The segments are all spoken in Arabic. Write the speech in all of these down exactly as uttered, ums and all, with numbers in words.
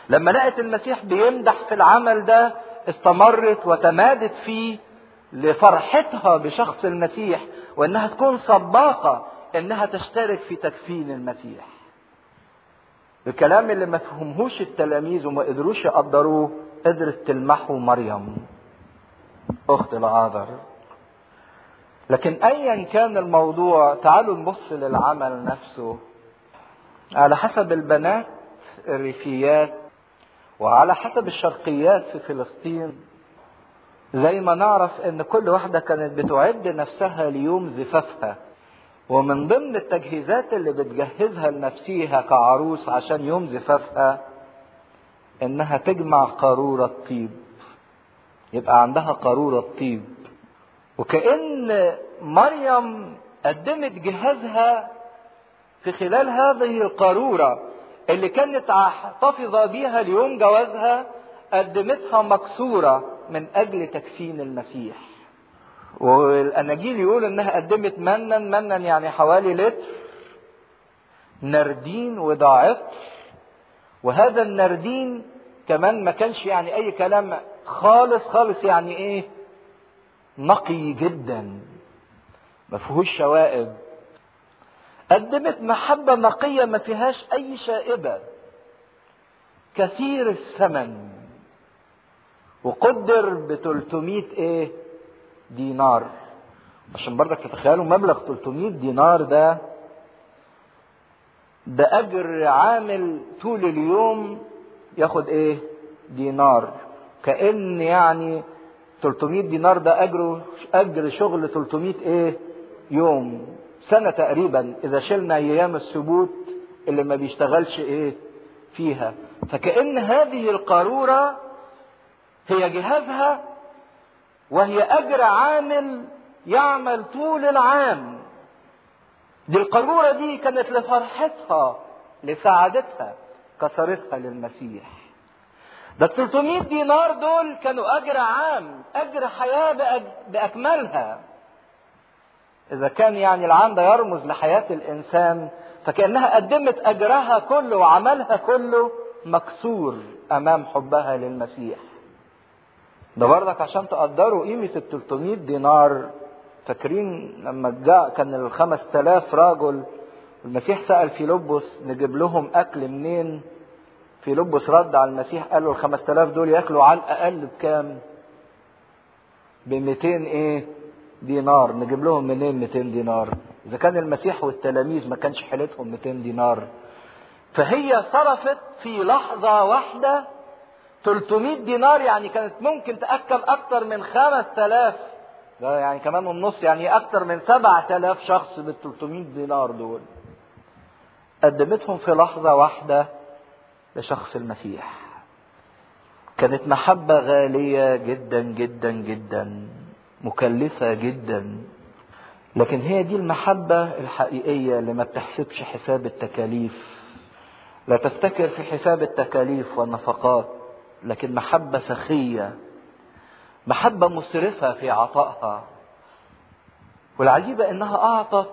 لما لقت المسيح بيمدح في العمل ده استمرت وتمادت فيه لفرحتها بشخص المسيح، وانها تكون سباقة انها تشترك في تكفين المسيح. الكلام اللي ما فهمهوش التلاميذ وما قدروش يقدروه قدرت تلمحه مريم اخت العذر. لكن ايا كان الموضوع، تعالوا نبص للعمل نفسه. على حسب البنات الريفيات وعلى حسب الشرقيات في فلسطين، زي ما نعرف ان كل واحدة كانت بتعد نفسها ليوم زفافها، ومن ضمن التجهيزات اللي بتجهزها لنفسيها كعروس عشان يوم زفافها انها تجمع قارورة طيب، يبقى عندها قارورة طيب. وكأن مريم قدمت جهازها في خلال هذه القارورة اللي كانت محتفظة بيها ليوم جوازها، قدمتها مكسورة من اجل تكفين المسيح. والاناجيل يقول انها قدمت منا منا يعني حوالي لتر نردين وده عطر. وهذا النردين كمان ما كانش يعني اي كلام خالص خالص، يعني ايه؟ نقي جدا ما فيهوش شوائب. قدمت محبة نقية ما فيهاش اي شائبة، كثير الثمن، وقدر ب ثلاثمائة ايه دينار. عشان برضك تتخيلوا مبلغ ثلاثمائة دينار ده ده اجر عامل طول اليوم ياخد ايه دينار. كأن يعني ثلاثمائة دينار ده اجره اجر شغل ثلاثمائة ايه يوم سنة تقريبا، اذا شلنا ايام السبوت اللي ما بيشتغلش ايه فيها. فكأن هذه القارورة هي جهازها، وهي اجر عامل يعمل طول العام. دي القارورة دي كانت لفرحتها لسعادتها كسرتها للمسيح. ده ثلاثمائة دينار دول كانوا اجر عام، اجر حياة باكملها. اذا كان يعني العام ده يرمز لحياة الانسان، فكأنها قدمت اجرها كله وعملها كله مكسور امام حبها للمسيح. ده برضك عشان تقدروا قيمة ال ثلاثمائة دينار. فاكرين لما جاء كان ال خمسة آلاف راجل، المسيح سأل فيلبس نجيب لهم اكل منين؟ فيلبس رد على المسيح قال له ال خمسة آلاف دول ياكلوا على الاقل بكام؟ ب مئتين ايه دينار. نجيب لهم منين مئتين دينار؟ اذا كان المسيح والتلاميذ ما كانش حيلتهم مئتين دينار. فهي صرفت في لحظة واحدة ثلاثمائة دينار، يعني كانت ممكن تأكل اكتر من خمسة آلاف، ده يعني كمان النص، يعني اكتر من سبعة آلاف شخص بال ثلاثمائة دينار دول. قدمتهم في لحظة واحدة لشخص المسيح. كانت محبة غالية جدا جدا جدا، مكلفة جدا. لكن هي دي المحبة الحقيقية اللي ما بتحسبش حساب التكاليف. لا تفتكر في حساب التكاليف والنفقات، لكن محبة سخية، محبة مسرفة في عطائها. والعجيبة انها اعطت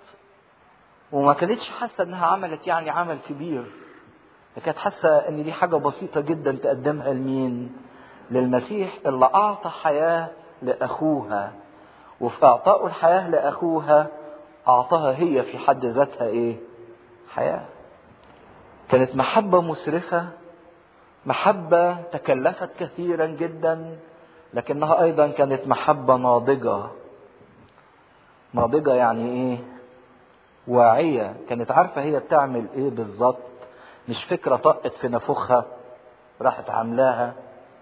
وما كانتش حاسة انها عملت يعني عمل كبير، كانت حاسة ان دي حاجة بسيطة جدا تقدمها لمين؟ للمسيح اللي اعطى حياة لاخوها. وفي اعطائه الحياة لاخوها اعطاها هي في حد ذاتها ايه؟ حياة. كانت محبة مسرفة، محبة تكلفت كثيرا جدا، لكنها ايضا كانت محبة ناضجة. ناضجة يعني ايه؟ واعية، كانت عارفة هي بتعمل ايه بالظبط، مش فكرة طقت في نفوخها راحت عاملاها،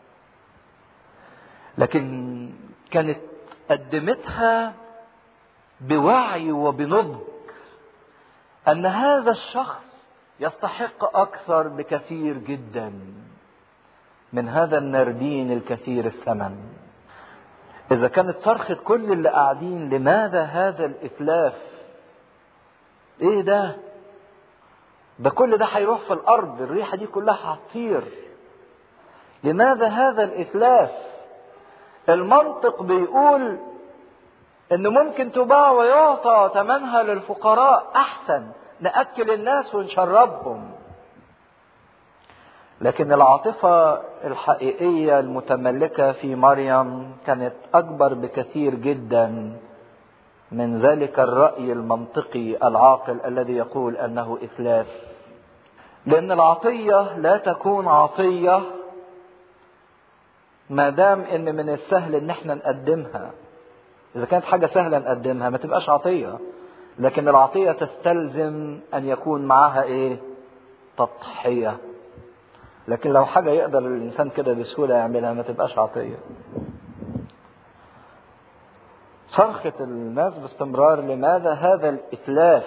لكن كانت قدمتها بوعي وبنضج ان هذا الشخص يستحق اكثر بكثير جدا من هذا النردين الكثير الثمن. اذا كانت صرخة كل اللي قاعدين لماذا هذا الاتلاف؟ ايه ده؟ ده كل ده هيروح في الارض، الريحة دي كلها هتطير. لماذا هذا الاتلاف؟ المنطق بيقول ان ممكن تباع ويعطى ثمنها للفقراء، احسن نأكل الناس ونشربهم. لكن العاطفة الحقيقية المتملكة في مريم كانت أكبر بكثير جدا من ذلك الرأي المنطقي العاقل الذي يقول أنه إتلاف. لأن العطية لا تكون عطية ما دام إن من السهل إن احنا نقدمها. إذا كانت حاجة سهلة نقدمها ما تبقاش عطية، لكن العطية تستلزم أن يكون معها إيه؟ تضحية. لكن لو حاجة يقدر الإنسان كده بسهولة يعملها ما تبقاش عطية. صرخة الناس باستمرار لماذا هذا الإتلاف؟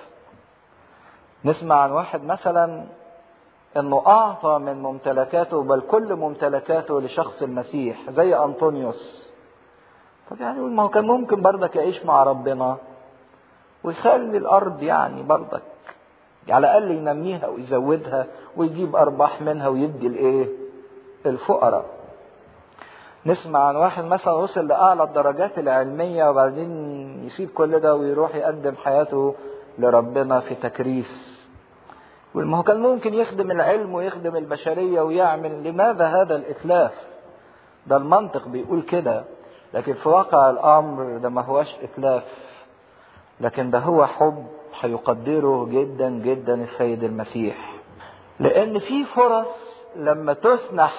نسمع عن واحد مثلا انه اعطى من ممتلكاته، بل كل ممتلكاته لشخص المسيح زي انطونيوس. طب يعني ما هو كان ممكن برضك يعيش مع ربنا ويخلي الارض يعني برضك على الاقل ينميها ويزودها ويجيب ارباح منها ويدي الايه؟ الفقراء. نسمع عن واحد مثلا وصل لاعلى الدرجات العلميه وبعدين يسيب كل ده ويروح يقدم حياته لربنا في تكريس. ما هو كان ممكن يخدم العلم ويخدم البشريه ويعمل. لماذا هذا الاتلاف؟ ده المنطق بيقول كده، لكن في واقع الامر ده ما هوش اتلاف، لكن ده هو حب هيقدره جدا جدا السيد المسيح. لان في فرص لما تسنح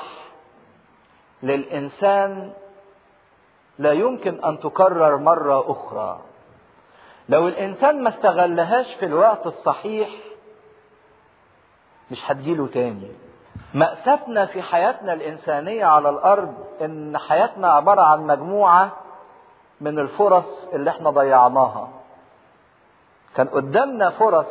للانسان لا يمكن ان تكرر مره اخرى. لو الانسان ما استغلهاش في الوقت الصحيح مش هتجيله تاني. مأساتنا في حياتنا الإنسانية على الأرض إن حياتنا عبارة عن مجموعة من الفرص اللي احنا ضيعناها. كان قدامنا فرص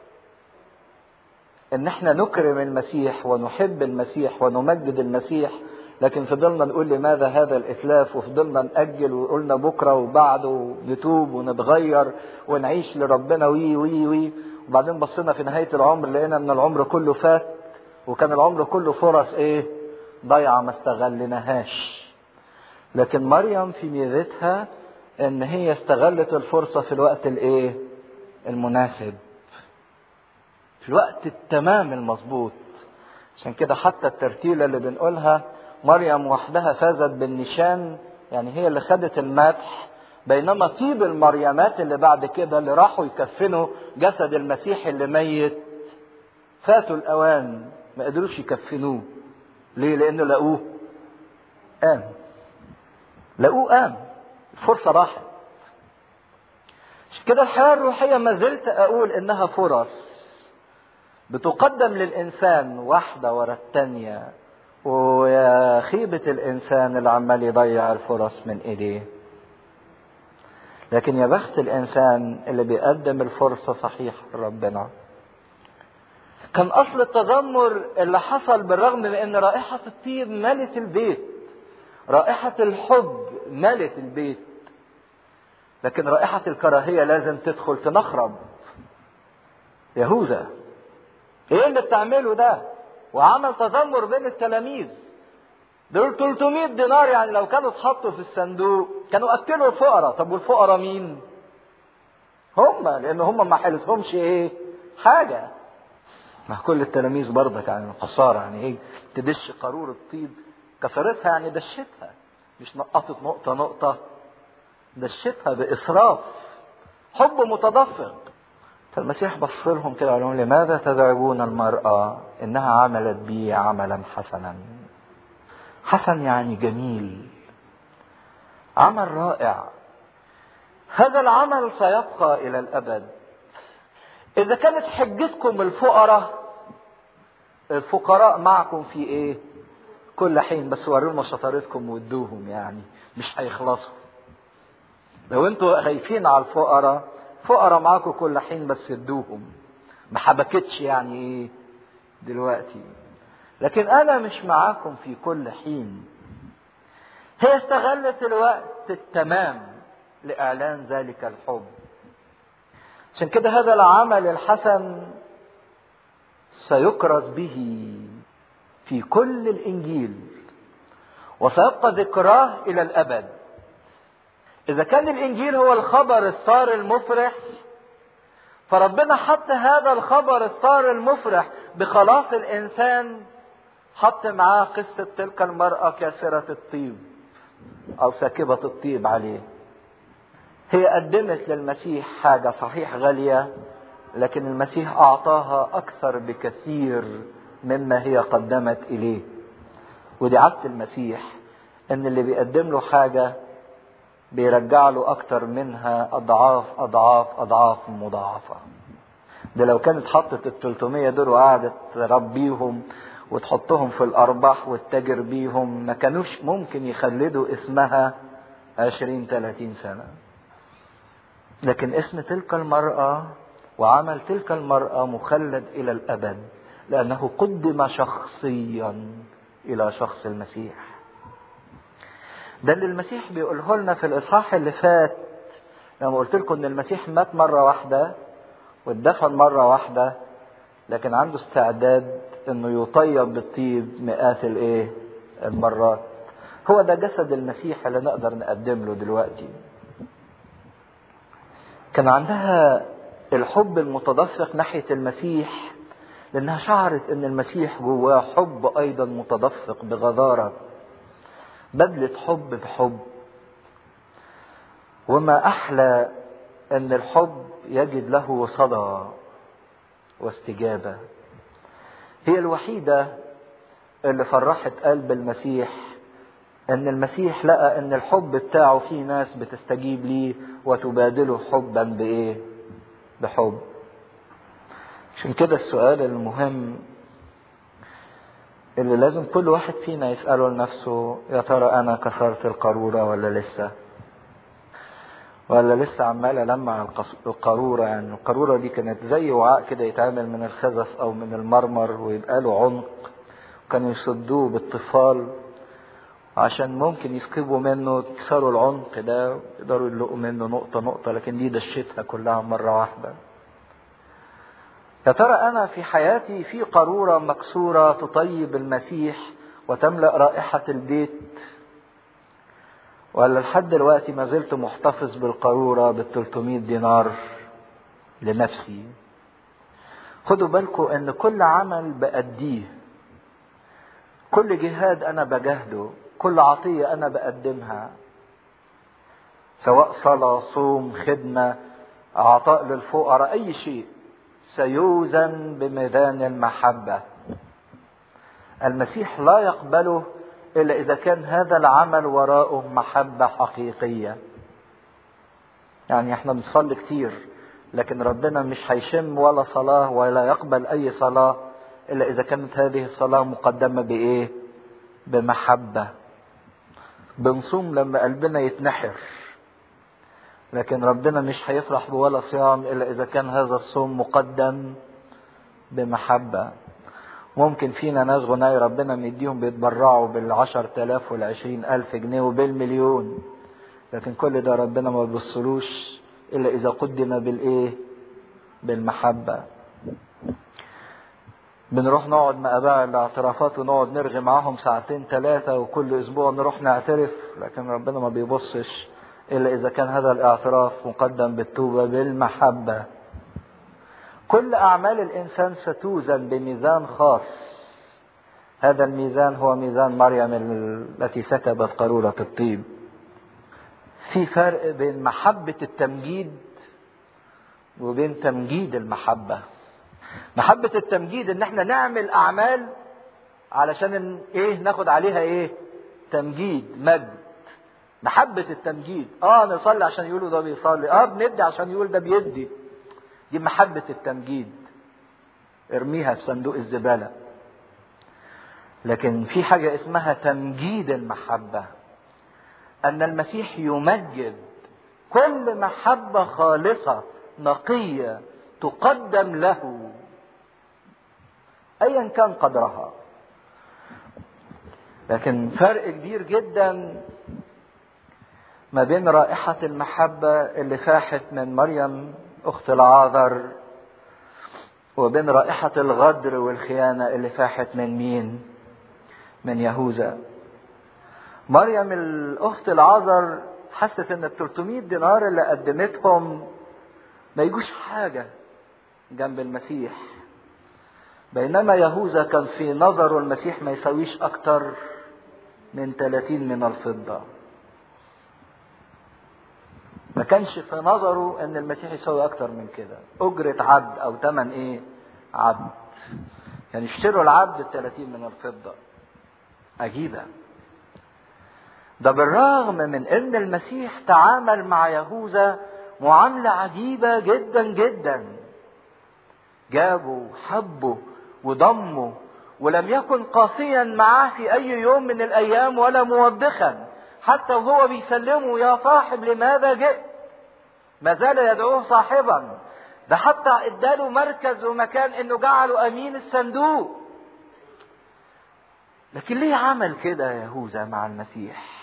إن احنا نكرم المسيح ونحب المسيح ونمجد المسيح، لكن فضلنا نقول لماذا هذا الإتلاف، وفضلنا نأجل وقلنا بكرة وبعده نتوب ونتغير ونعيش لربنا وي وي وي وبعدين بصينا في نهاية العمر لقينا ان العمر كله فات، وكان العمر كله فرص ايه؟ ضيعة ما استغلناهاش. لكن مريم في ميزتها ان هي استغلت الفرصة في الوقت الايه؟ المناسب، في الوقت التمام المظبوط. عشان كده حتى الترتيلة اللي بنقولها مريم وحدها فازت بالنشان، يعني هي اللي خدت المدح، بينما طيب المريمات اللي بعد كده اللي راحوا يكفنوا جسد المسيح اللي ميت فاتوا الأوان، ما قدروش يكفنوه. ليه؟ لأنه لقوه قام. لقوه قام، الفرصة راحت. عشان كده الحياة الروحية ما زلت أقول إنها فرص بتقدم للإنسان واحدة ورا التانية، ويا خيبة الإنسان اللي عمال يضيع الفرص من إيديه. لكن يا بخت الإنسان اللي بيقدم الفرصة صحيح لربنا. كان أصل التذمر اللي حصل بالرغم من أن رائحة الطيب ملت البيت، رائحة الحب ملت البيت، لكن رائحة الكراهية لازم تدخل تنخرب. يهوذا ايه اللي بتعمله ده؟ وعمل تذمر بين التلاميذ. دول ثلاثمائة دينار، يعني لو كانوا اتحطوا في الصندوق كانوا اكلوا الفقراء. طب والفقراء مين؟ هم، لان هم ما حلتهمش ايه؟ حاجه. ما كل التلاميذ برضك يعني خساره، يعني ايه؟ تدش قارورة طيب كسرتها، يعني دشتها، مش نقطت نقطه نقطه، دشتها باسراف، حب متدفق. فالمسيح بص لهم كده وقال لهم لماذا تدعون المرأة؟ انها عملت بي عملا حسنا. حسن يعني جميل، عمل رائع. هذا العمل سيبقى الى الابد. اذا كانت حجتكم الفقراء، الفقراء معكم في ايه؟ كل حين، بس ورونا شطارتكم وادوهم، يعني مش هيخلصوا. لو انتوا خايفين على الفقراء، فقراء معاكم كل حين بس ادوهم. ما حبكتش يعني ايه دلوقتي، لكن انا مش معاكم في كل حين. هي استغلت الوقت التمام لاعلان ذلك الحب. عشان كده هذا العمل الحسن سيكرز به في كل الانجيل وسيبقى ذكراه الى الابد. اذا كان الانجيل هو الخبر السار المفرح، فربنا حط هذا الخبر السار المفرح بخلاص الانسان حط معاه قصة تلك المرأة كاسرة الطيب او ساكبة الطيب عليه. هي قدمت للمسيح حاجة صحيح غالية، لكن المسيح اعطاها اكثر بكثير مما هي قدمت اليه. ودي عادة المسيح، ان اللي بيقدم له حاجة بيرجع له اكتر منها اضعاف اضعاف اضعاف مضاعفة. ده لو كانت حطت التلتمية دول وقعدت تربيهم وتحطهم في الارباح والتاجر بيهم، ما كانوش ممكن يخلدوا اسمها عشرين تلاتين سنة. لكن اسم تلك المرأة وعمل تلك المرأة مخلد الى الابد، لانه قدم شخصيا الى شخص المسيح. ده اللي المسيح بيقوله لنا في الاصحاح اللي فات، لما قلت لكم ان المسيح مات مرة واحدة واتدفن مرة واحدة، لكن عنده استعداد انه يطيب بالطيب مئات الايه المرات. هو ده جسد المسيح اللي نقدر نقدم له دلوقتي. كان عندها الحب المتدفق ناحية المسيح، لانها شعرت ان المسيح جواه حب ايضا متدفق بغزارة، بدلت حب بحب. وما احلى ان الحب يجد له صدى واستجابة. هي الوحيدة اللي فرحت قلب المسيح، ان المسيح لقى ان الحب بتاعه فيه ناس بتستجيب ليه وتبادله حبا بايه؟ بحب. عشان كده السؤال المهم اللي لازم كل واحد فينا يسأله لنفسه، يا ترى انا كسرت القارورة ولا لسه؟ ولا لسه عمال ألمع القارورة؟ يعني القارورة دي كانت زي وعاء كده يتعمل من الخزف أو من المرمر ويبقى له عنق، كانوا يصدوه بالطفال عشان ممكن يسكبوا منه، يكسروا العنق ده يقدروا يلقوا منه نقطة نقطة، لكن دي دشتها كلها مرة واحدة. يا ترى أنا في حياتي في قارورة مكسورة تطيب المسيح وتملأ رائحة البيت، ولا لحد دلوقتي ما زلت محتفظ بالقارورة بالتلتمية دينار لنفسي؟ خدوا بالكم ان كل عمل بأديه، كل جهاد انا بجاهده، كل عطية انا بقدمها، سواء صلاة، صوم، خدمة، عطاء للفقراء، اي شيء، سيوزن بميزان المحبة. المسيح لا يقبله إلا إذا كان هذا العمل وراءه محبة حقيقية. يعني احنا بنصلي كتير، لكن ربنا مش هيشم ولا صلاة ولا يقبل أي صلاة إلا إذا كانت هذه الصلاة مقدمة بإيه؟ بمحبة. بنصوم لما قلبنا يتنحر، لكن ربنا مش هيفرح بولا صيام إلا إذا كان هذا الصوم مقدم بمحبة. ممكن فينا ناس غناي ربنا مديهم بيتبرعوا بالعشر تلاف والعشرين ألف جنيه وبالمليون، لكن كل ده ربنا ما بيبصلوش إلا إذا قدم بالإيه؟ بالمحبة. بنروح نقعد مع أباء الاعترافات ونقعد نرغي معاهم ساعتين ثلاثة، وكل أسبوع نروح نعترف، لكن ربنا ما بيبصش إلا إذا كان هذا الاعتراف مقدم بالتوبة بالمحبة. كل أعمال الإنسان ستوزن بميزان خاص، هذا الميزان هو ميزان مريم التي سكبت قارورة الطيب. في فرق بين محبة التمجيد وبين تمجيد المحبة. محبة التمجيد ان احنا نعمل اعمال علشان ايه؟ ناخد عليها ايه؟ تمجيد، مجد. محبة التمجيد، اه نصلي عشان يقولوا ده بيصلي، اه بندي عشان يقول ده بيدي، دي محبة التمجيد، ارميها في صندوق الزبالة. لكن في حاجة اسمها تمجيد المحبة، ان المسيح يمجد كل محبة خالصة نقية تقدم له ايا كان قدرها. لكن فرق كبير جدا ما بين رائحة المحبة اللي فاحت من مريم اخت العازر وبين رائحة الغدر والخيانة اللي فاحت من مين؟ من يهوذا. مريم الاخت العازر حست ان التلتمية دينار اللي قدمتهم ما يجوش حاجة جنب المسيح، بينما يهوذا كان في نظره المسيح ما يساويش اكتر من ثلاثين من الفضة. ما كانش في نظره ان المسيح يساوي اكتر من كده. اجرة عبد او ثمن ايه؟ عبد. يعني اشتروا العبد الثلاثين من الفضة. عجيبة. ده بالرغم من ان المسيح تعامل مع يهوذا معاملة عجيبة جدا جدا. جابه حبه وضمه ولم يكن قاسيا معه في اي يوم من الايام ولا موبخا. حتى وهو بيسلمه يا صاحب لماذا جئت؟ ما زال يدعوه صاحبا. ده حتى اداله مركز ومكان انه جعله امين الصندوق. لكن ليه عمل كده يهوذا مع المسيح؟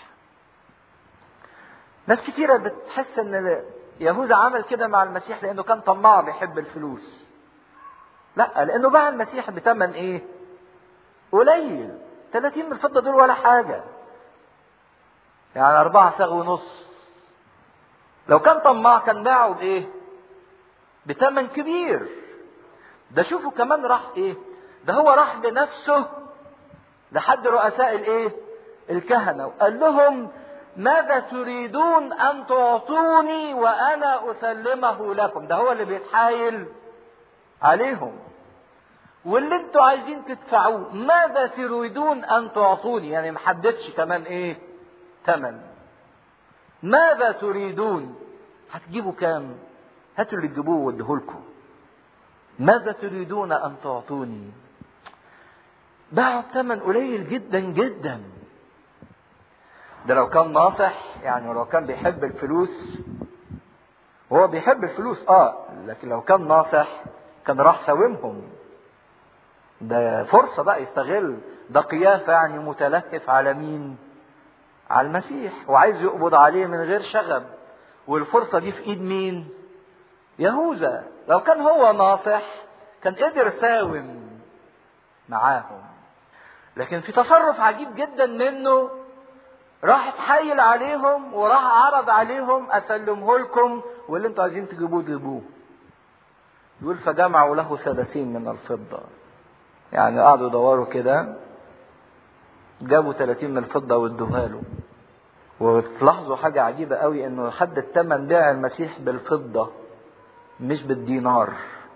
ناس كتيرة بتحس ان يهوذا عمل كده مع المسيح لانه كان طماع بيحب الفلوس. لا، لانه باع المسيح بثمن ايه؟ قليل. ثلاثين من الفضة دول ولا حاجة. يعني أربعة ساغ ونص. لو كان طماع كان باعه بإيه؟ بثمن كبير. ده شوفوا كمان راح إيه؟ ده هو راح بنفسه لحد رؤساء الإيه؟ الكهنة وقال لهم ماذا تريدون أن تعطوني وأنا أسلمه لكم. ده هو اللي بيتحايل عليهم. واللي انتوا عايزين تدفعوه ماذا تريدون أن تعطوني. يعني محددش كمان إيه؟ ثمن. ماذا تريدون؟ هتجيبوا كام؟ هاتوا اللي تجيبوه واديهولكم. ماذا تريدون ان تعطوني؟ باعوا بثمن قليل جدا جدا. ده لو كان ناصح، يعني لو كان بيحب الفلوس. وهو بيحب الفلوس اه لكن لو كان ناصح كان راح ساومهم. ده فرصة بقى يستغل. ده قيافة يعني متلهف على مين؟ على المسيح. وعايز يقبض عليه من غير شغب. والفرصة دي في ايد مين؟ يهوذا. لو كان هو ناصح كان قدر ساوم معاهم. لكن في تصرف عجيب جدا منه راح اتحايل عليهم وراح عرض عليهم اسلمه لكم واللي انتوا عايزين تجيبوه تجيبوه. يقول فجمعوا له ثلاثين من الفضة. يعني قعدوا يدوروا كده جابوا ثلاثين من الفضة وادوها له. وتلاحظوا حاجة عجيبة قوي انه حد الثمن بيع المسيح بالفضة مش بالدينار.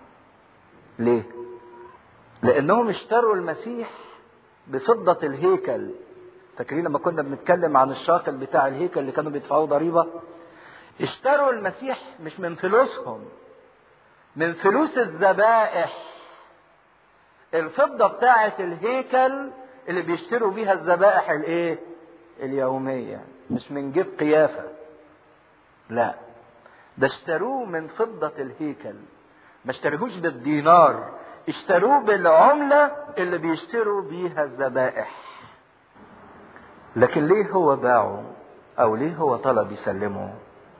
ليه؟ لانهم اشتروا المسيح بفضة الهيكل. فاكرين لما كنا بنتكلم عن الشاكل بتاع الهيكل اللي كانوا بيدفعوا ضريبة؟ اشتروا المسيح مش من فلوسهم، من فلوس الذبائح. الفضة بتاعة الهيكل اللي بيشتروا بيها الذبائح الايه؟ اليومية. مش من جيب قيافة. لا، ده اشتروه من فضة الهيكل. ما اشتروهوش بالدينار، اشتروه بالعملة اللي بيشتروا بيها الذبائح. لكن ليه هو باعه او ليه هو طلب يسلمه؟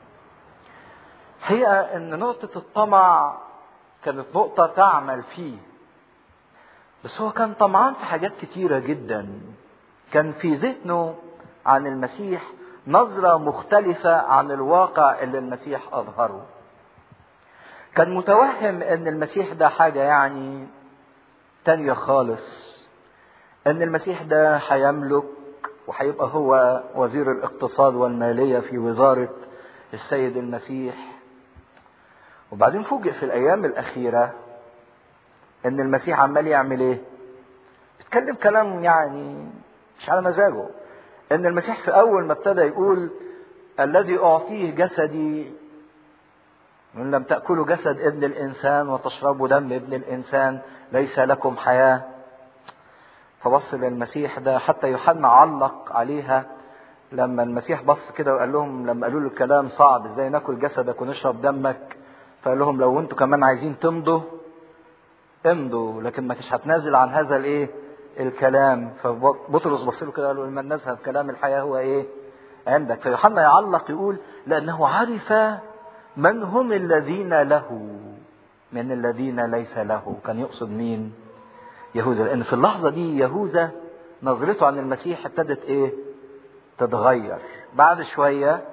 هي ان نقطة الطمع كانت نقطة تعمل فيه. بس هو كان طمعان في حاجات كتيرة جدا. كان في ذهنه عن المسيح نظرة مختلفة عن الواقع اللي المسيح أظهره. كان متوهم ان المسيح ده حاجة يعني تانية خالص. ان المسيح ده هيملك وهيبقى هو وزير الاقتصاد والمالية في وزارة السيد المسيح. وبعدين فوجئ في الايام الاخيرة ان المسيح عمال يعمل ايه؟ بيتكلم كلام يعني مش على مزاجه. ان المسيح في اول ما ابتدى يقول الذي اعطيه جسدي ان لم تأكلوا جسد ابن الانسان وتشربوا دم ابن الانسان ليس لكم حياة. فبص للمسيح ده. حتى يوحنا علق عليها لما المسيح بص كده وقال لهم لما قالوا له الكلام صعب ازاي ناكل جسدك ونشرب دمك، فقال لهم لو انتوا كمان عايزين تمضوا امضوا لكن ما كنتش هتنازل عن هذا الايه الكلام. فبطرس بص له كده قال له لما نذهب كلام الحياة هو ايه عندك. فيوحنا يعلق يقول لانه عرف من هم الذين له من الذين ليس له. كان يقصد مين؟ يهوذا. لان في اللحظة دي يهوذا نظرته عن المسيح ابتدت ايه تتغير. بعد شوية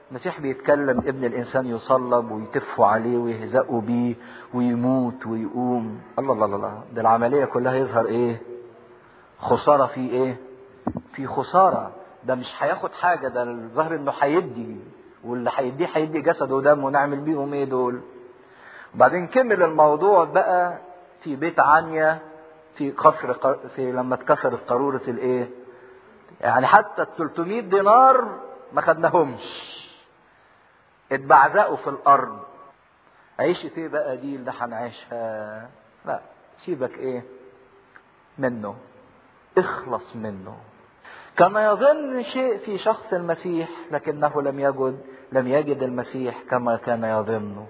المسيح بيتكلم ابن الانسان يصلب ويتفوا عليه ويهزقوا بيه ويموت ويقوم. الله الله الله، ده العملية كلها يظهر ايه؟ خسارة في ايه؟ في خسارة. ده مش هياخد حاجة، ده الظاهر انه هيدي، واللي هيديه هيدي جسده ودمه، ونعمل بيهم ايه دول؟ وبعدين كمل الموضوع بقى في بيت عنيا، في قصر في لما اتكسرت قارورة الايه؟ يعني حتى ال ثلاثمائة دينار ما خدناهمش، اتبعزقوا في الارض. عيشة ايه بقى دي اللي هنعيشها؟ لا، سيبك ايه منه، اخلص منه. كان يظن شيء في شخص المسيح لكنه لم يجد لم يجد المسيح كما كان يظنه،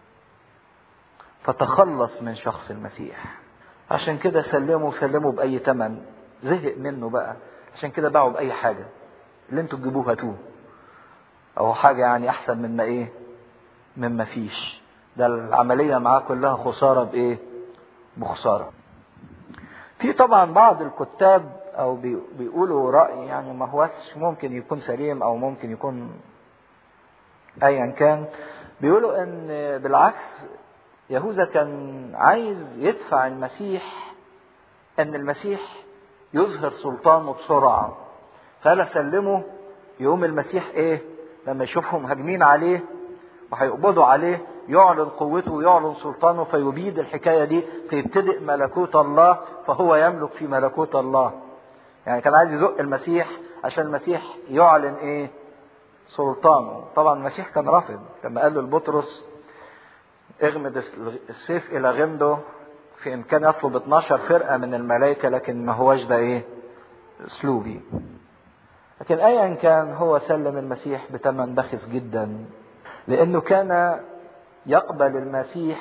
فتخلص من شخص المسيح. عشان كده سلموا سلموا بأي ثمن، زهق منه بقى، عشان كده باعوا بأي حاجة، اللي انتوا تجيبوه هاتوه، او حاجة يعني احسن مما ايه؟ مما فيش. ده العملية معاه كلها خسارة بايه؟ بخسارة. في طبعا بعض الكتاب او بيقولوا رأي يعني ما هوش ممكن يكون سليم او ممكن يكون ايا كان، بيقولوا ان بالعكس يهوذا كان عايز يدفع المسيح، ان المسيح يظهر سلطانه بسرعة، فقال سلمه يقوم المسيح ايه؟ لما يشوفهم هاجمين عليه وهيقبضوا عليه يعلن قوته ويعلن سلطانه، فيبيد الحكاية دي، فيبتدئ ملكوت الله، فهو يملك في ملكوت الله. يعني كان عايز يزق المسيح عشان المسيح يعلن ايه؟ سلطانه. طبعا المسيح كان رافض، لما قال له لبطرس اغمد السيف الى غمده، في امكان يطلب اتناشر فرقة من الملائكة، لكن ما هوش ده ايه؟ اسلوبي. لكن ايا كان هو سلم المسيح بثمن بخس جدا، لانه كان يقبل المسيح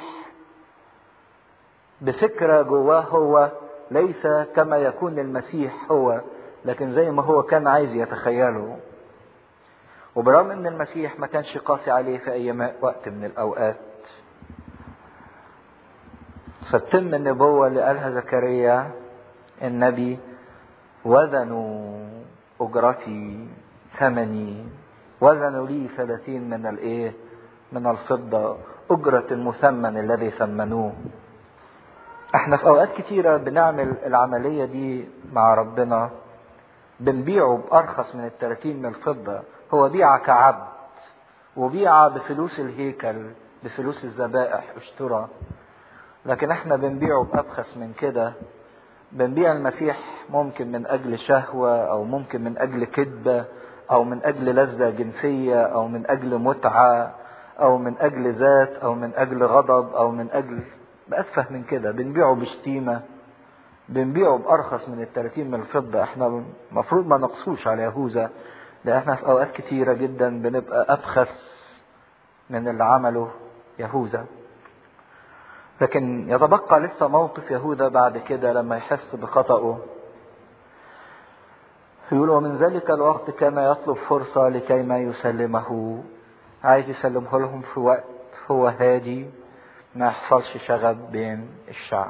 بفكرة جواه هو، ليس كما يكون المسيح هو، لكن زي ما هو كان عايز يتخيله. وبرغم ان المسيح ما كانش قاسي عليه في اي وقت من الاوقات، فتم النبوة اللي قالها زكريا النبي: وزنوا اجرتي ثمني، وزنوا لي ثلاثين من الايه؟ من الفضة، اجرة المثمن الذي ثمنوه. احنا في اوقات كتيرة بنعمل العملية دي مع ربنا، بنبيعه بارخص من الثلاثين من الفضة. هو بيع كعبد، وبيع بفلوس الهيكل، بفلوس الذبائح اشترى، لكن احنا بنبيعه بأبخس من كده. بنبيع المسيح ممكن من اجل شهوة، او ممكن من اجل كذبة، او من اجل لذة جنسية، او من اجل متعة، او من اجل ذات، او من اجل غضب، او من اجل بأسفه من كده. بنبيعه بشتيمة، بنبيعه بأرخص من الثلاثين من الفضة. احنا مفروض ما نقصوش على يهوذا، لان احنا في اوقات كتيرة جدا بنبقى ابخس من اللي عمله يهوذا. لكن يتبقى لسه موقف يهوذا بعد كده لما يحس بخطأه. يقول: ومن ذلك الوقت كان يطلب فرصة لكي ما يسلمه. عايز يسلمه لهم في وقت هو هادي، ما يحصلش شغب بين الشعب.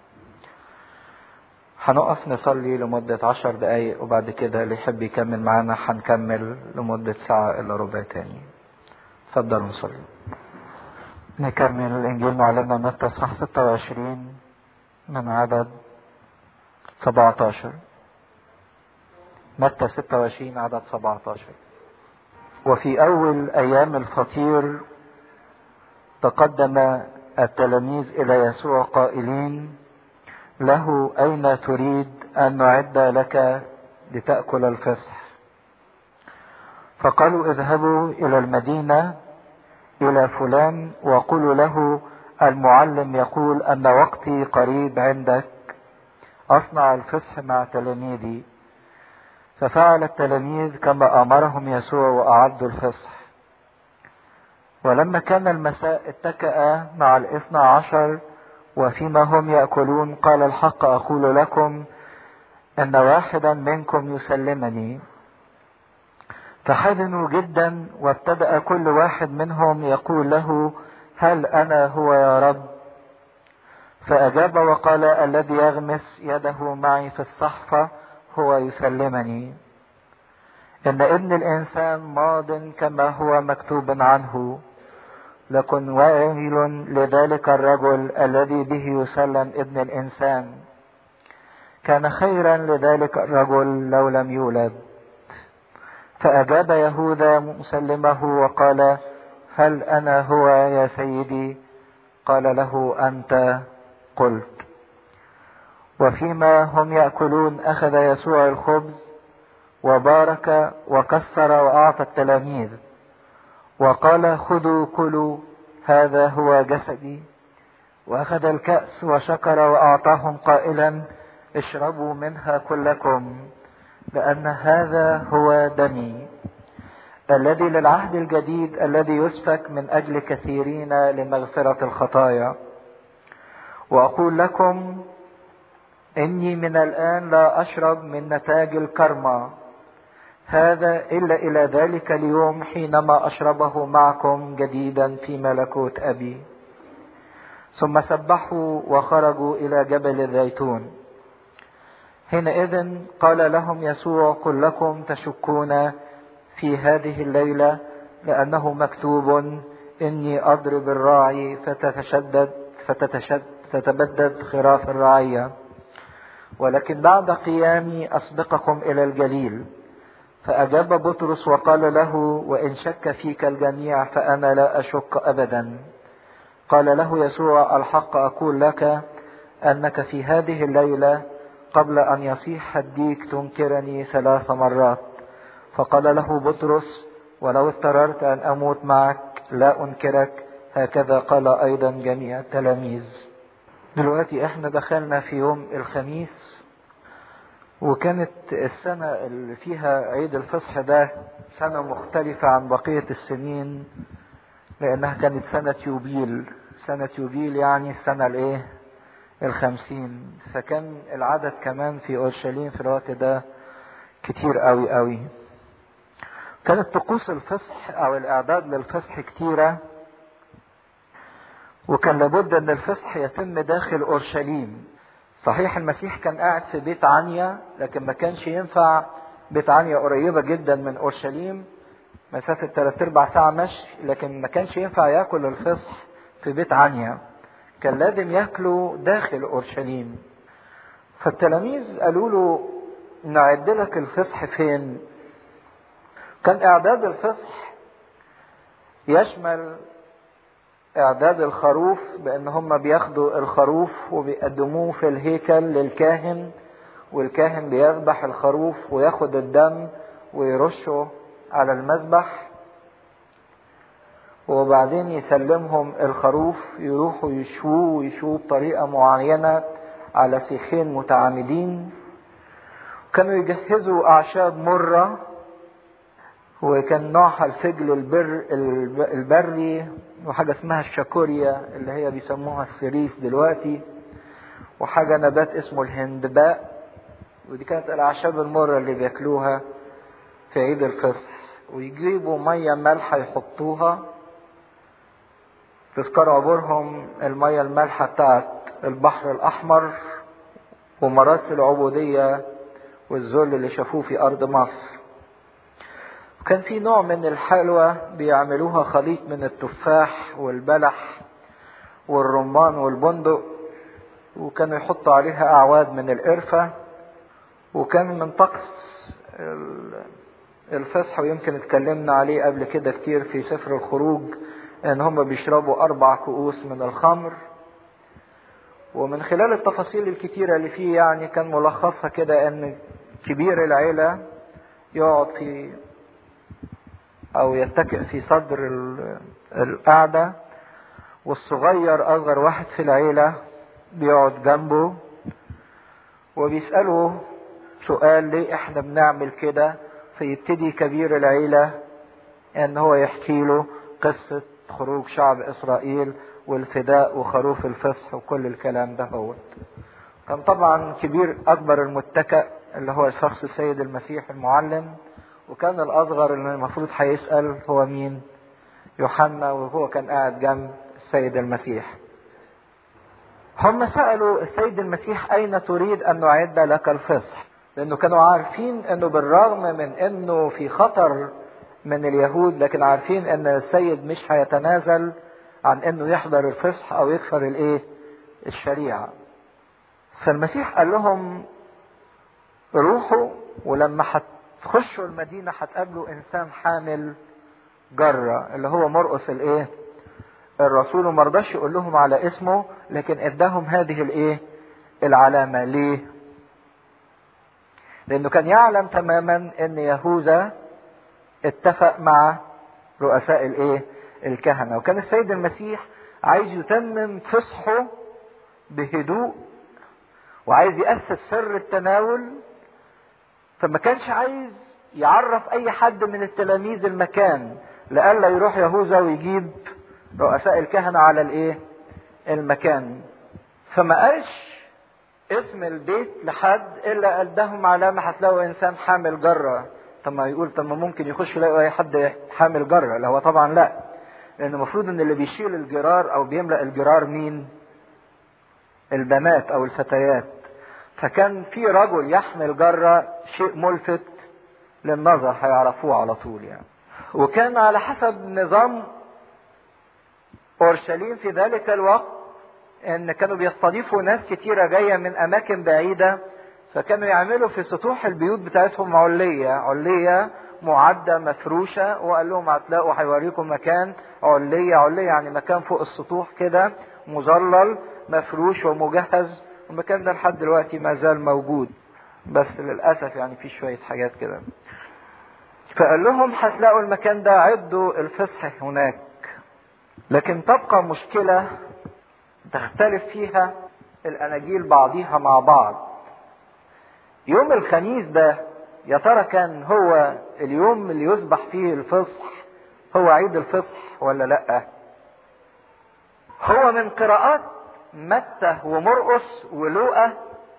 هنقف نصلي لمدة عشر دقايق، وبعد كده اللي يحب يكمل معانا هنكمل لمدة ساعة إلا ربع تاني. اتفضل نصلي. نكمل الإنجيل معلمنا متى اصحاح ستة وعشرين من عدد سبعة عشر. متى ستة وعشرين عدد سبعة عشر. وفي أول أيام الفطير تقدم التلاميذ إلى يسوع قائلين له: أين تريد أن نعد لك لتأكل الفصح؟ فقالوا: اذهبوا إلى المدينة إلى فلان وقولوا له: المعلم يقول أن وقتي قريب عندك، أصنع الفصح مع تلاميذي. ففعل التلاميذ كما أمرهم يسوع وأعدوا الفصح. ولما كان المساء اتكأ مع الاثنى عشر، وفيما هم يأكلون قال: الحق أقول لكم أن واحدا منكم يسلمني. فحزنوا جدا، وابتدأ كل واحد منهم يقول له: هل أنا هو يا رب؟ فأجاب وقال: الذي يغمس يده معي في الصحفة هو يسلمني. إن ابن الإنسان ماض كما هو مكتوب عنه، لكن ويل لذلك الرجل الذي به يسلم ابن الإنسان. كان خيرا لذلك الرجل لو لم يولد. فأجاب يهوذا مسلمه وقال: هل أنا هو يا سيدي؟ قال له: أنت قلت. وفيما هم يأكلون أخذ يسوع الخبز وبارك وكسر وأعطى التلاميذ وقال: خذوا كلوا، هذا هو جسدي. وأخذ الكأس وشكر وأعطاهم قائلا: اشربوا منها كلكم، لأن هذا هو دمي الذي للعهد الجديد الذي يسفك من أجل كثيرين لمغفرة الخطايا. وأقول لكم إني من الآن لا أشرب من نتاج الكرمة هذا إلا إلى ذلك اليوم حينما أشربه معكم جديدا في ملكوت أبي. ثم سبحوا وخرجوا إلى جبل الزيتون. حينئذ قال لهم يسوع: كلكم تشكون في هذه الليلة، لأنه مكتوب: إني أضرب الراعي فتتشدد فتتشدد تتبدد خراف الرعية، ولكن بعد قيامي أسبقكم إلى الجليل. فأجاب بطرس وقال له: وإن شك فيك الجميع فأنا لا أشك أبدا. قال له يسوع: الحق أقول لك أنك في هذه الليلة قبل أن يصيح الديك تنكرني ثلاث مرات. فقال له بطرس: ولو اضطررت أن أموت معك لا أنكرك. هكذا قال أيضا جميع التلاميذ. دلوقتي احنا دخلنا في يوم الخميس، وكانت السنة اللي فيها عيد الفصح ده سنة مختلفة عن بقية السنين، لأنها كانت سنة يوبيل. سنة يوبيل يعني السنة الايه الخمسين. فكان العدد كمان في أورشليم في الوقت ده كتير قوي قوي. كانت طقوس الفصح أو الإعداد للفصح كتيرة، وكان لابد أن الفصح يتم داخل أورشليم. صحيح المسيح كان قاعد في بيت عنيا، لكن ما كانش ينفع. بيت عنيا قريبة جدا من أورشليم، مسافة ثلاث أرباع ساعة مشي، لكن ما كانش ينفع يأكل الفصح في بيت عنيا، كان لازم يأكلوا داخل أورشليم. فالتلاميذ قالوا له: نعد لك الفصح فين؟ كان إعداد الفصح يشمل إعداد الخروف، بأن هم بياخدوا الخروف وبيقدموه في الهيكل للكاهن، والكاهن بيذبح الخروف وياخد الدم ويرشه على المذبح، وبعدين يسلمهم الخروف يروحوا يشووه ويشووه بطريقة معينة على سيخين متعامدين. كانوا يجهزوا أعشاب مرة، وكان نوعها الفجل البر البري، وحاجة اسمها الشاكوريا اللي هي بيسموها السريس دلوقتي، وحاجة نبات اسمه الهندباء. ودي كانت الأعشاب المرة اللي بياكلوها في عيد الفصح. ويجيبوا مية مالحة يحطوها تذكر عبورهم المية المالحة بتاعت البحر الأحمر ومرات العبودية والذل اللي شافوه في أرض مصر. وكان في نوع من الحلوى بيعملوها خليط من التفاح والبلح والرمان والبندق، وكانوا يحطوا عليها أعواد من القرفة. وكان من طقس الفصح، ويمكن اتكلمنا عليه قبل كده كتير في سفر الخروج، ان هم بيشربوا اربع كؤوس من الخمر. ومن خلال التفاصيل الكتيرة اللي فيه يعني كان ملخصها كده ان كبير العيلة يقعد في او يتكئ في صدر القعدة، والصغير اصغر واحد في العيلة بيقعد جنبه، وبيسأله سؤال: ليه احنا بنعمل كده؟ فيبتدي كبير العيلة ان هو يحكي له قصة خروج شعب اسرائيل والفداء وخروف الفصح وكل الكلام ده. هو كان طبعا كبير اكبر المتكئ اللي هو شخص السيد المسيح المعلم، وكان الاصغر اللي المفروض هيسأل هو مين؟ يوحنا، وهو كان قاعد جنب السيد المسيح. هم سألوا السيد المسيح: اين تريد ان نعد لك الفصح؟ لانه كانوا عارفين انه بالرغم من انه في خطر من اليهود، لكن عارفين ان السيد مش هيتنازل عن انه يحضر الفصح او يكسر الايه الشريعة. فالمسيح قال لهم روحوا، ولما هتخشوا المدينة هتقابلوا انسان حامل جرة اللي هو مرقس الايه الرسول، وما رضاش يقول لهم على اسمه، لكن اداهم هذه الايه العلامة. ليه؟ لانه كان يعلم تماما ان يهوذا اتفق مع رؤساء الايه الكهنة، وكان السيد المسيح عايز يتمم فصحه بهدوء، وعايز يأسس سر التناول، فما كانش عايز يعرف اي حد من التلاميذ المكان لئلا يروح يهوذا ويجيب رؤساء الكهنة على الايه المكان. فما قالش اسم البيت لحد الا اداهم علامة هتلاقوا انسان حامل جرة. طب ما يقول طب ما ممكن يخش يلاقوا اي حد حامل جرة؟ لا، هو طبعا لا، لان المفروض ان اللي بيشيل الجرار او بيملأ الجرار مين؟ البنات او الفتيات. فكان في رجل يحمل جرة شيء ملفت للنظر، هيعرفوه على طول يعني. وكان على حسب نظام اورشليم في ذلك الوقت ان كانوا بيستضيفوا ناس كتيرة جاية من اماكن بعيدة، فكانوا يعملوا في سطوح البيوت بتاعتهم علية علية معدة مفروشة، وقال لهم هتلاقوا هيوريكم مكان علية علية يعني مكان فوق السطوح كده مظلل مفروش ومجهز، والمكان ده لحد دلوقتي ما زال موجود، بس للأسف يعني في شوية حاجات كده. فقال لهم هتلاقوا المكان ده عدوا الفصح هناك. لكن تبقى مشكلة تختلف فيها الأناجيل بعضيها مع بعض. يوم الخميس ده يا ترى كان هو اليوم اللي يذبح فيه الفصح، هو عيد الفصح ولا لأ؟ هو من قراءات متى ومرقس ولوقا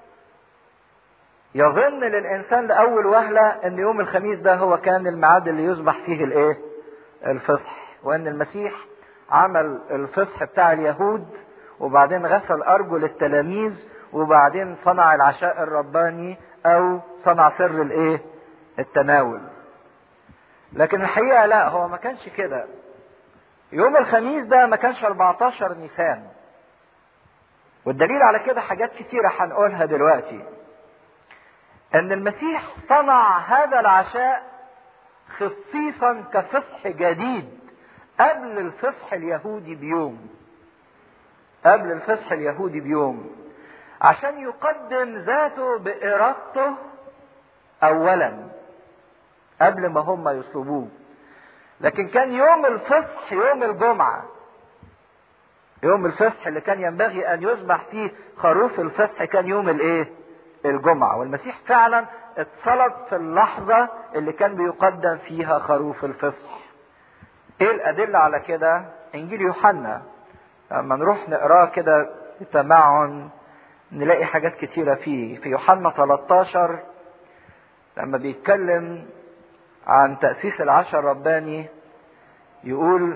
يظن للإنسان لأول وهلة أن يوم الخميس ده هو كان الميعاد اللي يذبح فيه الإيه؟ الفصح، وأن المسيح عمل الفصح بتاع اليهود وبعدين غسل أرجل التلاميذ وبعدين صنع العشاء الرباني أو صنع سر الإيه؟ التناول. لكن الحقيقة لا، هو ما كانش كده. يوم الخميس ده ما كانش أربعتاشر نيسان، والدليل على كده حاجات كتيرة هنقولها دلوقتي. ان المسيح صنع هذا العشاء خصيصا كفصح جديد قبل الفصح اليهودي بيوم، قبل الفصح اليهودي بيوم، عشان يقدم ذاته بإرادته اولا قبل ما هم يصلبوه. لكن كان يوم الفصح يوم الجمعة، يوم الفصح اللي كان ينبغي ان يذبح فيه خروف الفصح كان يوم الايه؟ الجمعة. والمسيح فعلا اتصلب في اللحظة اللي كان بيقدم فيها خروف الفصح. ايه الادلة على كده؟ انجيل يوحنا لما نروح نقراه كده بتمعن نلاقي حاجات كتيرة فيه. في يوحنا تلتاشر لما بيتكلم عن تأسيس العشاء الرباني يقول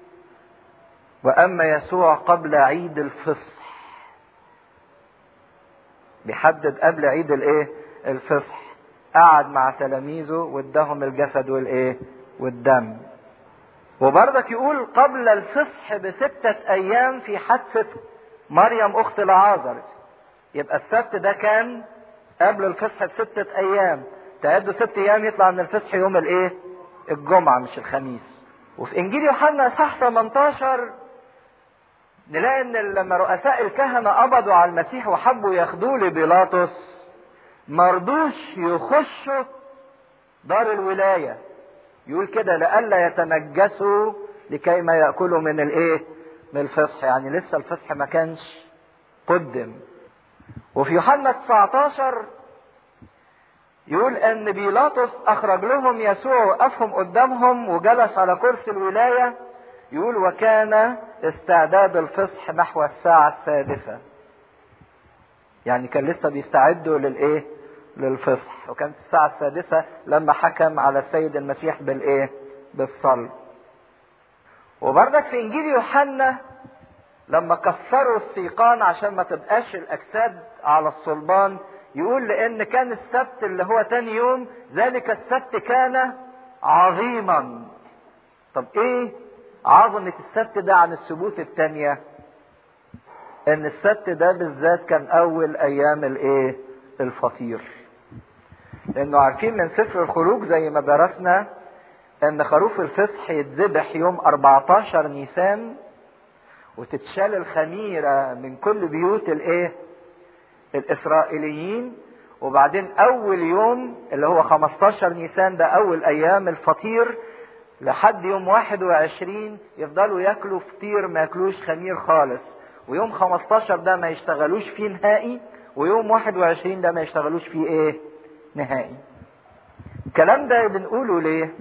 واما يسوع قبل عيد الفصح، بيحدد قبل عيد الايه؟ الفصح، قعد مع تلاميذه واداهم الجسد والايه؟ والدم. وبرضك يقول قبل الفصح بستة ايام في حادثة مريم اخت لعازر، يبقى السبت ده كان قبل الفصح بستة ايام، تعدوا ست ايام يطلع ان الفصح يوم الايه؟ الجمعة مش الخميس. وفي انجيل يوحنا اصحاح تمنتاشر نلاقي ان لما رؤساء الكهنة قبضوا على المسيح وحبوا ياخدوه لبيلاطس مرضوش يخشوا دار الولاية، يقول كده لئلا يتنجسوا لكي ما يأكلوا من الايه؟ من الفصح، يعني لسه الفصح ما كانش قدم. وفي يوحنا تسعتاشر يقول ان بيلاطس اخرج لهم يسوع وقفهم قدامهم وجلس على كرسي الولاية، يقول وكان استعداد الفصح نحو الساعة السادسة، يعني كان لسه بيستعدوا للايه؟ للفصح، وكانت الساعة السادسة لما حكم على السيد المسيح بالايه؟ بالصلب. وبرضك في انجيل يوحنا لما كسروا السيقان عشان ما تبقاش الاجساد على الصلبان، يقول لان كان السبت اللي هو تاني يوم ذلك السبت كان عظيما. طب ايه عظمة السبت ده عن السبوت التانية؟ ان السبت ده بالذات كان اول ايام الايه الفطير. لانه عارفين من سفر الخروج زي ما درسنا ان خروف الفصح يتذبح يوم أربعتاشر نيسان، وتتشال الخميرة من كل بيوت الايه الاسرائيليين، وبعدين اول يوم اللي هو خمستاشر نيسان ده اول ايام الفطير لحد يوم واحد وعشرين يفضلوا ياكلوا فطير ما ياكلوش خمير خالص، ويوم خمستاشر ده ما يشتغلوش فيه نهائي، ويوم واحد وعشرين ده ما يشتغلوش فيه ايه نهائي. الكلام ده بنقوله ليه؟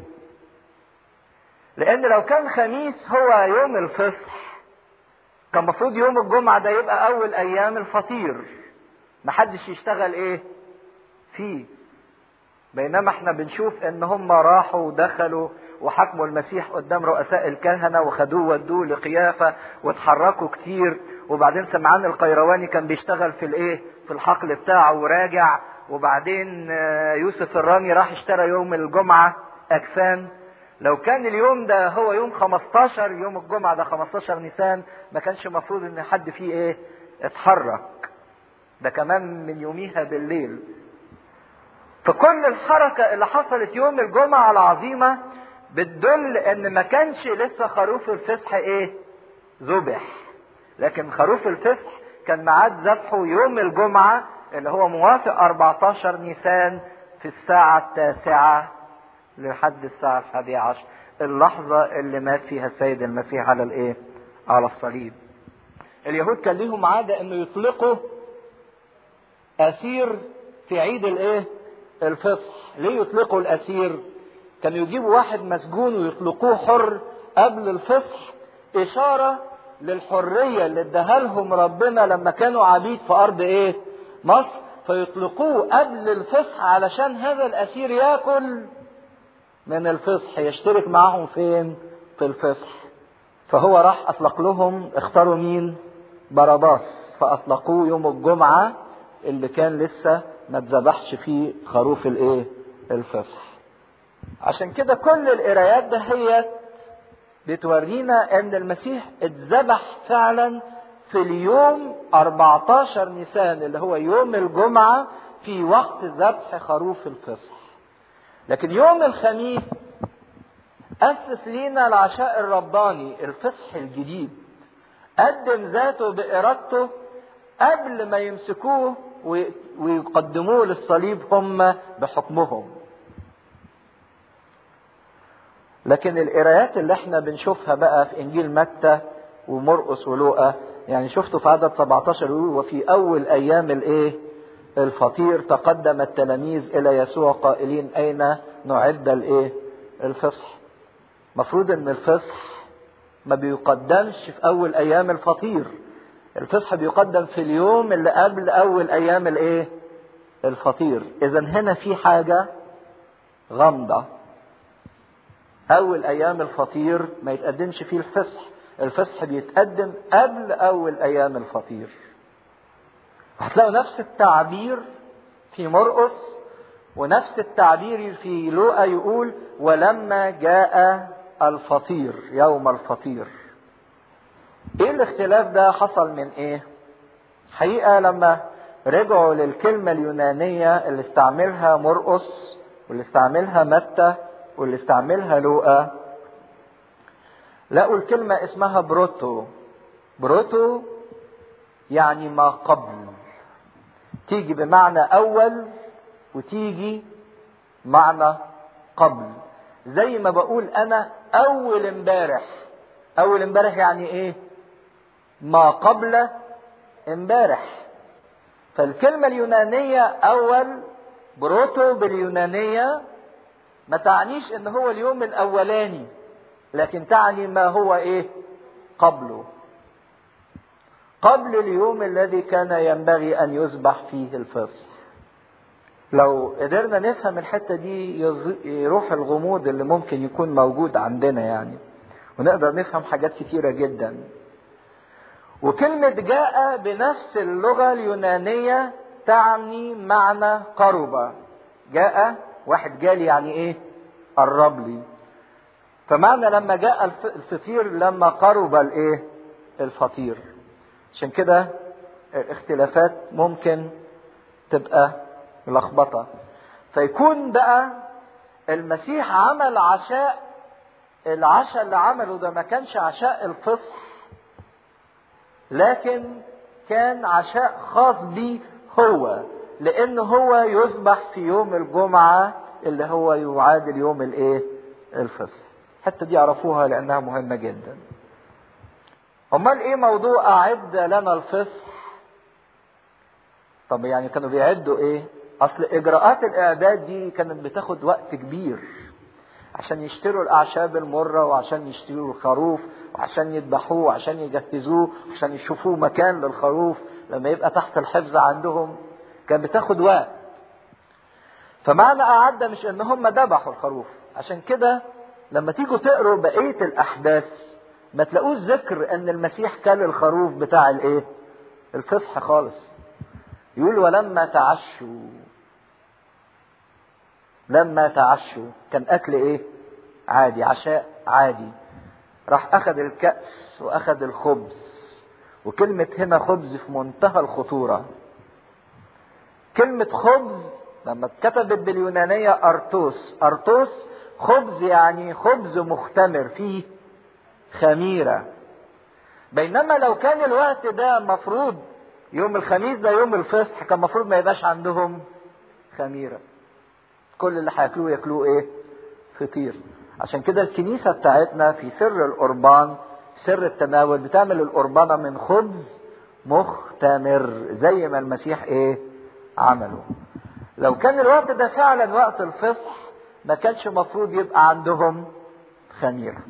لان لو كان خميس هو يوم الفصح كان المفروض يوم الجمعة ده يبقى اول ايام الفطير محدش يشتغل ايه فيه. بينما احنا بنشوف ان هم راحوا ودخلوا وحكموا المسيح قدام رؤساء الكهنة وخدوه ودوه لقيافة واتحركوا كتير، وبعدين سمعان القيرواني كان بيشتغل في الايه في الحقل بتاعه وراجع، وبعدين يوسف الرامي راح اشترى يوم الجمعة اكفان. لو كان اليوم ده هو يوم خمستاشر يوم الجمعة ده خمستاشر نيسان ما كانش مفروض ان حد فيه ايه اتحرك، ده كمان من يوميها بالليل. فكل الحركة اللي حصلت يوم الجمعة العظيمة بتدل ان ما كانش لسه خروف الفصح ايه ذبح، لكن خروف الفصح كان ميعاد ذبحه يوم الجمعة اللي هو موافق أربعتاشر نيسان في الساعة التاسعة لحد الساعة الحادية عشر، اللحظة اللي مات فيها السيد المسيح على الايه على الصليب. اليهود كان ليهم عادة انه يطلقوا اسير في عيد الايه الفصح. ليه يطلقوا الاسير؟ كانوا يجيبوا واحد مسجون ويطلقوه حر قبل الفصح، اشارة للحرية اللي اداها لهم ربنا لما كانوا عبيد في ارض ايه مصر، فيطلقوه قبل الفصح علشان هذا الاسير ياكل من الفصح يشترك معهم فين في الفصح. فهو راح اطلق لهم، اختاروا مين؟ باراباس، فاطلقوه يوم الجمعة اللي كان لسه ما اتذبحش فيه خروف الايه الفصح. عشان كده كل القرايات ده هي بتورينا ان المسيح اتذبح فعلا في اليوم أربعتاشر نيسان اللي هو يوم الجمعة في وقت ذبح خروف الفصح. لكن يوم الخميس أسس لينا العشاء الرباني الفصح الجديد، قدم ذاته بإرادته قبل ما يمسكوه ويقدموه للصليب هم بحكمهم. لكن القرايات اللي احنا بنشوفها بقى في انجيل متى ومرقس ولوقا، يعني شفتوا في عدد سبعتاشر يقول وفي اول ايام الايه الفطير تقدم التلاميذ الى يسوع قائلين اين نعد الايه الفصح. مفروض ان الفصح ما بيقدمش في اول ايام الفطير، الفصح بيقدم في اليوم اللي قبل اول ايام الايه الفطير. اذا هنا في حاجة غامضة، اول ايام الفطير ما يتقدمش فيه الفصح، الفصح بيتقدم قبل اول ايام الفطير. هتلاقوا نفس التعبير في مرقس ونفس التعبير في لوقا، يقول ولما جاء الفطير يوم الفطير. ايه الاختلاف ده حصل من ايه؟ حقيقة لما رجعوا للكلمة اليونانية اللي استعملها مرقس واللي استعملها متى واللي استعملها لوقا، لقوا الكلمة اسمها بروتو. بروتو يعني ما قبل، تيجي بمعنى اول وتيجي معنى قبل. زي ما بقول انا اول امبارح، اول امبارح يعني ايه؟ ما قبل امبارح. فالكلمة اليونانية اول بروتو باليونانية ما تعنيش ان هو اليوم الاولاني، لكن تعني ما هو ايه قبله، قبل اليوم الذي كان ينبغي ان يذبح فيه الفصح. لو قدرنا نفهم الحتة دي يروح الغموض اللي ممكن يكون موجود عندنا يعني، ونقدر نفهم حاجات كتيرة جدا. وكلمة جاء بنفس اللغة اليونانية تعني معنى قرب. جاء واحد جالي يعني ايه؟ قرب لي. فمعنى لما جاء الفطير لما قرب الايه؟ الفطير. عشان كده الاختلافات ممكن تبقى ملخبطة. فيكون بقى المسيح عمل عشاء، العشاء اللي عمله ده ما كانش عشاء الفصح، لكن كان عشاء خاص بيه هو، لان هو يذبح في يوم الجمعة اللي هو يعادل يوم الايه؟ الفصح. الحته دي عرفوها لانها مهمة جدا. امال ايه موضوع اعد لنا الفصح؟ طب يعني كانوا بيعدوا ايه؟ اصل اجراءات الاعداد دي كانت بتاخد وقت كبير، عشان يشتروا الاعشاب المرة، وعشان يشتروا الخروف، وعشان يذبحوه، وعشان يجهزوه، وعشان يشوفوه مكان للخروف لما يبقى تحت الحفظ عندهم. كان بتاخد وقت. فمعنى اعد مش ان هم ذبحوا الخروف. عشان كده لما تيجوا تقروا بقية الاحداث ما تلاقوش ذكر ان المسيح كل الخروف بتاع الايه؟ الفصح خالص. يقول ولما تعشوا، لما تعشوا كان اكل ايه؟ عادي، عشاء عادي. راح اخذ الكأس واخذ الخبز. وكلمة هنا خبز في منتهى الخطورة. كلمة خبز لما اتكتبت باليونانية ارتوس، ارتوس خبز يعني خبز مختمر فيه خميرة. بينما لو كان الوقت ده مفروض يوم الخميس ده يوم الفصح، كان مفروض ما يبقاش عندهم خميرة. كل اللي هياكلوه ياكلوه ايه؟ فطير. عشان كده الكنيسة بتاعتنا في سر القربان، سر التناول، بتعمل القربانة من خبز مختمر زي ما المسيح ايه؟ عمله. لو كان الوقت ده فعلا وقت الفصح ما كانش مفروض يبقى عندهم خميرة.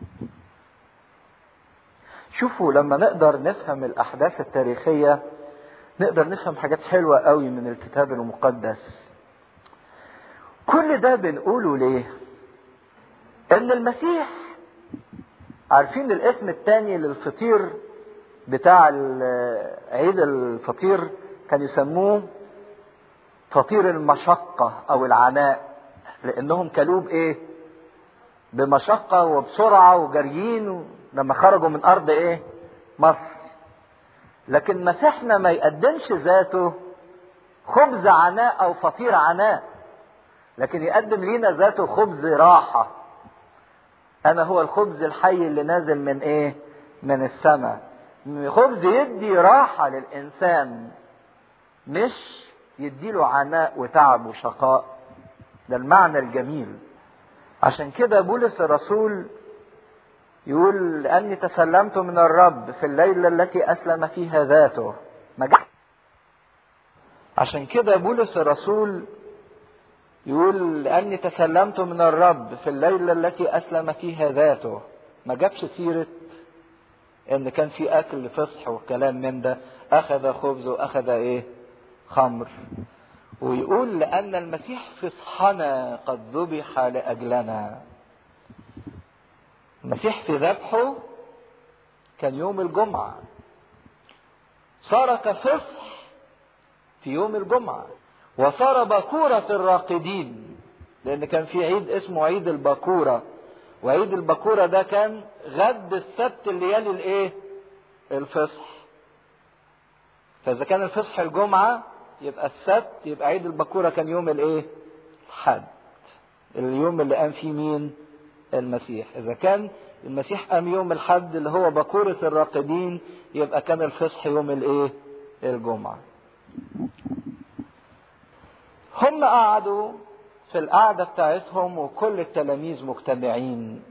شوفوا لما نقدر نفهم الأحداث التاريخية نقدر نفهم حاجات حلوة قوي من الكتاب المقدس. كل ده بنقوله ليه؟ ان المسيح، عارفين الاسم الثاني للفطير بتاع عيد الفطير كان يسموه فطير المشقة او العناء، لانهم كلوه بايه؟ بمشقة وبسرعة وجريين لما خرجوا من ارض ايه؟ مصر. لكن مسيحنا ما يقدمش ذاته خبز عناء او فطير عناء، لكن يقدم لينا ذاته خبز راحة. انا هو الخبز الحي اللي نازل من ايه؟ من السماء. خبز يدي راحة للانسان، مش يديله عناء وتعب وشقاء. ده المعنى الجميل. عشان كده بولس الرسول يقول لأني تسلمت من الرب في الليلة التي أسلم فيها ذاته. عشان كده بولس الرسول يقول لأني تسلمت من الرب في الليلة التي أسلم فيها ذاته. ما جابش سيرة إن كان في أكل فصح وكلام من ده. أخذ خبز وأخذ إيه؟ خمر. ويقول لأن المسيح فصحنا قد ذبح لأجلنا. المسيح في ذبحه كان يوم الجمعة، صار كفصح في يوم الجمعة، وصار باكورة الراقدين، لأن كان في عيد اسمه عيد الباكورة. وعيد الباكورة ده كان غد السبت اللي يلي الايه؟ الفصح. فإذا كان الفصح الجمعة يبقى السبت، يبقى عيد الباكورة كان يوم الايه؟ الحد، اليوم اللي قام فيه مين؟ المسيح. إذا كان المسيح قام يوم الحد اللي هو باكورة الراقدين، يبقى كان الفصح يوم الايه؟ الجمعة. هم قعدوا في القعدة بتاعتهم وكل التلاميذ مجتمعين،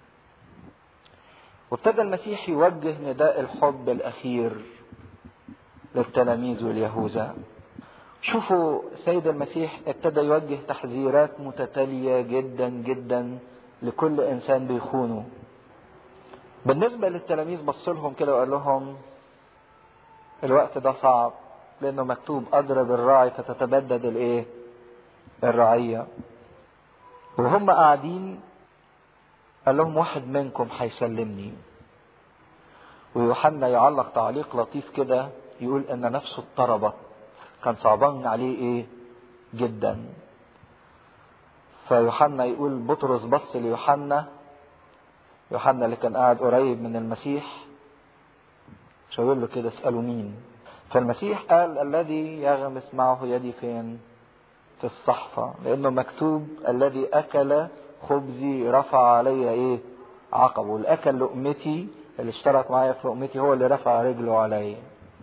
وابتدى المسيح يوجه نداء الحب الأخير للتلاميذ واليهوذا. شوفوا سيد المسيح ابتدى يوجه تحذيرات متتالية جدا جدا لكل إنسان بيخونه. بالنسبة للتلاميذ بص لهم كده وقال لهم الوقت ده صعب، لأنه مكتوب أضرب الراعي فتتبدد الإيه؟ الرعية. وهم قاعدين قال لهم واحد منكم هيسلمني. ويوحنا يعلق تعليق لطيف كده يقول ان نفسه اضطربت كان صعبان عليه ايه جدا. فيوحنا يقول بطرس بص ليوحنا، يوحنا اللي كان قاعد قريب من المسيح، شاور له كده اسأله مين. فالمسيح قال الذي يغمس معه يدي فين؟ في الصحفة، لانه مكتوب الذي اكل خبزي رفع علي ايه عقبه، واللي اكل لقمتي اللي اشترك معايا في لقمتي هو اللي رفع رجله علي.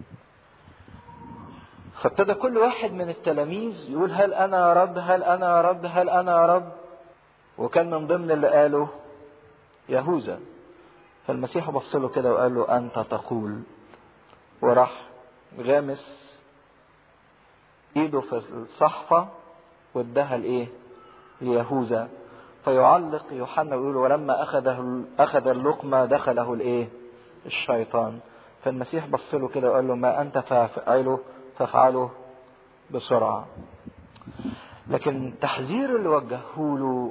فابتدى كل واحد من التلاميذ يقول هل انا يا رب، هل انا يا رب، هل انا يا رب. وكان من ضمن اللي قاله يهوذا. فالمسيح بص له كده وقال له انت تقول، وراح غامس ايده في الصحفة واداها لايه ليهوذا. فيعلق يوحنا ويقول ولما اخذه اخذ اللقمة دخله الايه الشيطان. فالمسيح بص له كده وقال له ما انت فاعله فافعله بسرعة. لكن التحذير اللي وجهه له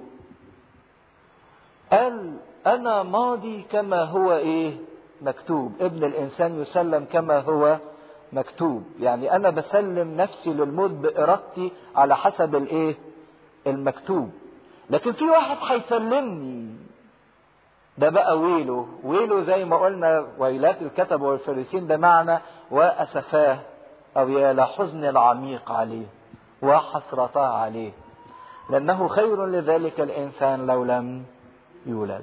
قال انا ماضي كما هو ايه مكتوب، ابن الانسان يسلم كما هو مكتوب. يعني انا بسلم نفسي للموت بارادتي على حسب الايه المكتوب. لكن في واحد هيسلمني، ده بقى ويله. ويله زي ما قلنا ويلات الكتبة والفريسين، ده معنى واسفاه او يا لحزن العميق عليه وحسرتاه عليه، لانه خير لذلك الانسان لو لم يولد.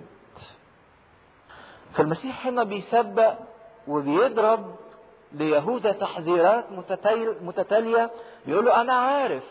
فالمسيح هنا بيسبق وبيضرب ليهوذا تحذيرات متتالية، بيقول له انا عارف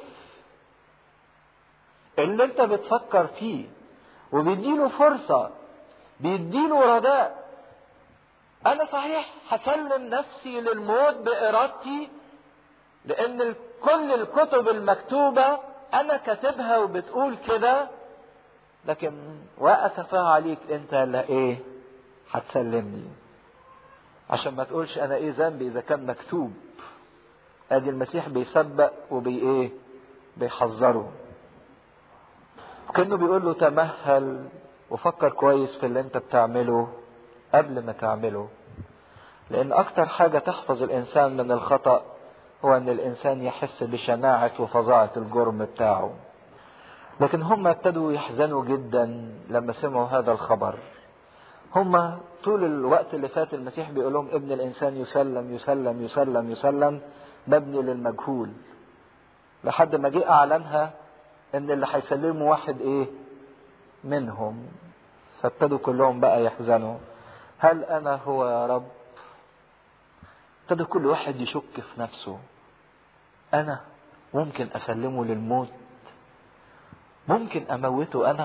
اللي انت بتفكر فيه، وبيديله فرصة، بيديله رداء. انا صحيح هسلم نفسي للموت بارادتي، لان كل الكتب المكتوبة انا كاتبها وبتقول كده، لكن واسفاه عليك انت اللي ايه هتسلمني، عشان ما تقولش انا ايه ذنبي اذا كان مكتوب. ادي المسيح بيسبق وبي ايه بيحذره، كأنه بيقول له تمهل وفكر كويس في اللي انت بتعمله قبل ما تعمله. لان اكتر حاجة تحفظ الانسان من الخطأ هو ان الانسان يحس بشناعة وفظاعة الجرم بتاعه. لكن هم ابتدوا يحزنوا جدا لما سمعوا هذا الخبر. هم طول الوقت اللي فات المسيح بيقول لهم ابن الانسان يسلم يسلم يسلم يسلم، مبني للمجهول، لحد ما جه اعلنها ان اللي هيسلموا واحد ايه منهم. فابتدوا كلهم بقى يحزنوا، هل انا هو يا رب؟ ابتدى كل واحد يشك في نفسه، انا ممكن اسلمه للموت؟ ممكن اموته انا؟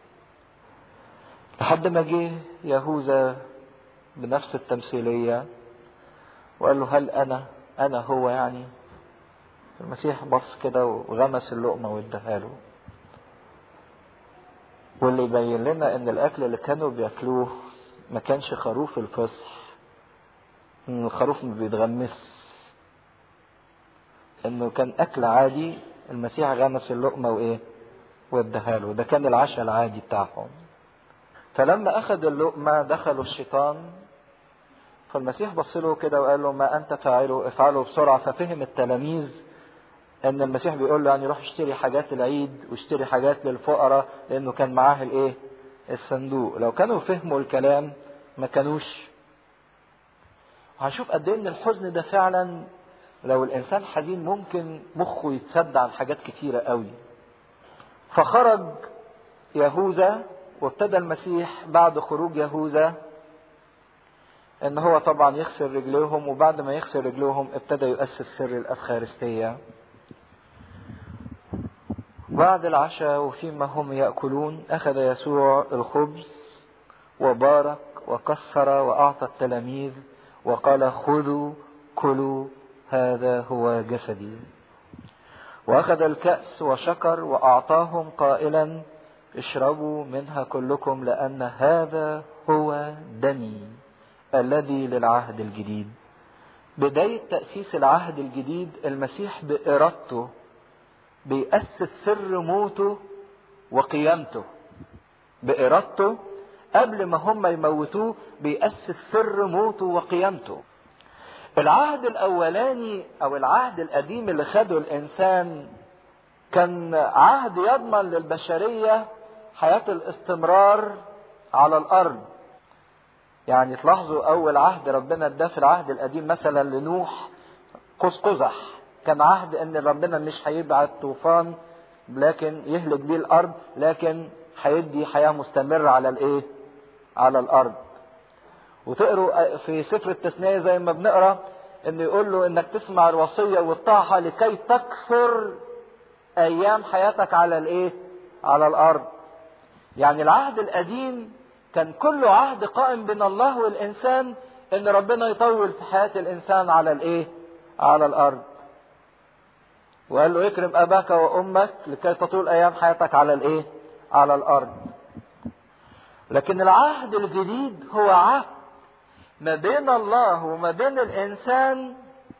لحد ما جه يهوذا بنفس التمثيلية وقال له هل انا انا هو يعني؟ المسيح بص كده وغمس اللقمة واداها له. واللي يبين لنا ان الاكل اللي كانوا بياكلوه ما كانش خروف الفصح، ان الخروف ما بيتغمس، انه كان اكل عادي. المسيح غمس اللقمة وايه واداها له، ده كان العشاء العادي بتاعهم. فلما اخذ اللقمة دخلوا الشيطان. فالمسيح بص له كده وقال له ما انت فاعله افعله بسرعة. ففهم التلاميذ ان المسيح بيقول له يعني روح اشتري حاجات العيد واشتري حاجات للفقراء، لانه كان معاه الايه الصندوق. لو كانوا فهموا الكلام ما كانوش. هنشوف قد ايه ان الحزن ده فعلا لو الانسان حزين ممكن مخه يتسد عن حاجات كتيرة قوي. فخرج يهوذا، وابتدى المسيح بعد خروج يهوذا ان هو طبعا يغسل رجليهم، وبعد ما يغسل رجليهم ابتدى يؤسس سر الافخارستية. بعد العشاء وفيما هم يأكلون اخذ يسوع الخبز وبارك وكسر واعطى التلاميذ وقال خذوا كلوا هذا هو جسدي. واخذ الكأس وشكر واعطاهم قائلا اشربوا منها كلكم لان هذا هو دمي الذي للعهد الجديد. بداية تأسيس العهد الجديد المسيح بإرادته بيأسس سر موته وقيامته. بإرادته قبل ما هم يموتوه بيأسس سر موته وقيامته. العهد الاولاني او العهد القديم اللي خده الانسان كان عهد يضمن للبشرية حياة الاستمرار على الارض. يعني تلاحظوا اول عهد ربنا اداه في العهد القديم مثلا لنوح قوس قزح، كان عهد ان ربنا مش هيبعت طوفان لكن يهلك بيه الارض، لكن هيدي حياة مستمرة على الايه؟ على الارض. وتقروا في سفر التثنية زي ما بنقرا ان يقول له انك تسمع الوصية وتطيعها لكي تكثر ايام حياتك على الايه؟ على الارض. يعني العهد القديم كان كله عهد قائم بين الله والانسان ان ربنا يطول في حياة الانسان على الايه؟ على الارض. وقال له اكرم اباك وامك لكي تطول ايام حياتك على الايه؟ على الارض. لكن العهد الجديد هو عهد ما بين الله وما بين الانسان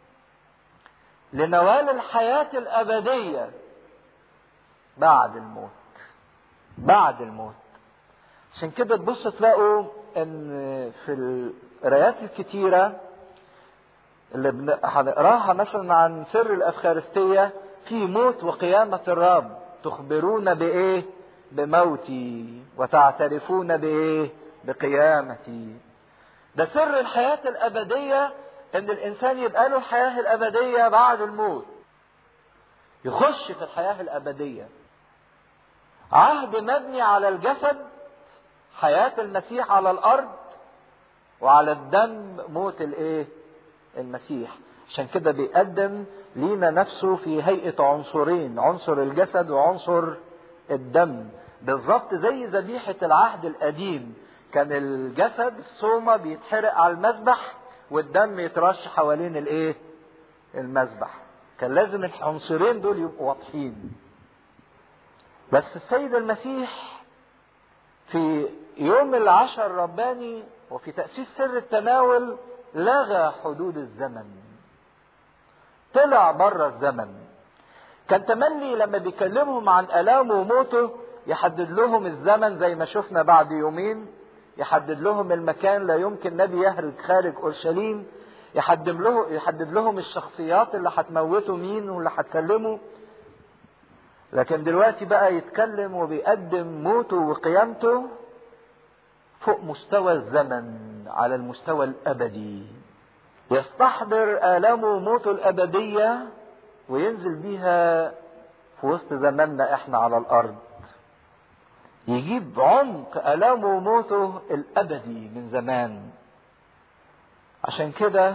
لنوال الحياة الابدية بعد الموت. بعد الموت. عشان كده تبص تلاقوا ان في القرايات الكتيرة اللي هنقراها مثلا عن سر الافخارستية في موت وقيامة الرب، تخبرون بايه؟ بموتي وتعترفون بايه؟ بقيامتي. ده سر الحياة الابدية، ان الانسان يبقى له الحياة الابدية بعد الموت، يخش في الحياة الابدية. عهد مبني على الجسد، حياة المسيح على الارض، وعلى الدم موت الايه؟ المسيح. عشان كده بيقدم لينا نفسه في هيئة عنصرين، عنصر الجسد وعنصر الدم، بالظبط زي ذبيحة العهد القديم. كان الجسد الصومة بيتحرق على المذبح والدم يترش حوالين الايه؟ المذبح. كان لازم العنصرين دول يبقوا واضحين. بس السيد المسيح في يوم العشر الرباني وفي تأسيس سر التناول لغى حدود الزمن، طلع بره الزمن. كان تملي لما بيكلمهم عن آلامه وموته يحدد لهم الزمن زي ما شفنا بعد يومين، يحدد لهم المكان، لا يمكن نبي يهرج خارج اورشليم، يحدد له يحدد لهم الشخصيات اللي هتموته مين واللي هتكلمه. لكن دلوقتي بقى يتكلم وبيقدم موته وقيامته فوق مستوى الزمن، على المستوى الابدي. يستحضر آلامه وموته الابدية وينزل بيها في وسط زماننا احنا على الارض، يجيب عمق آلامه وموته الابدي من زمان. عشان كده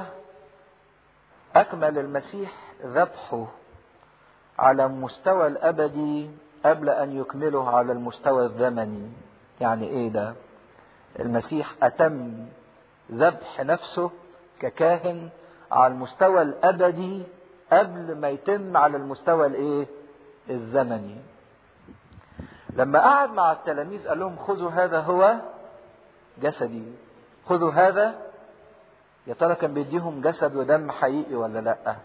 اكمل المسيح ذبحه على المستوى الابدي قبل ان يكمله على المستوى الزمني. يعني ايه ده؟ المسيح اتم ذبح نفسه ككاهن على المستوى الابدي قبل ما يتم على المستوى الايه؟ الزمني. لما قعد مع التلاميذ قال لهم خذوا هذا هو جسدي، خذوا هذا. يا ترى كان بيديهم جسد ودم حقيقي ولا لا؟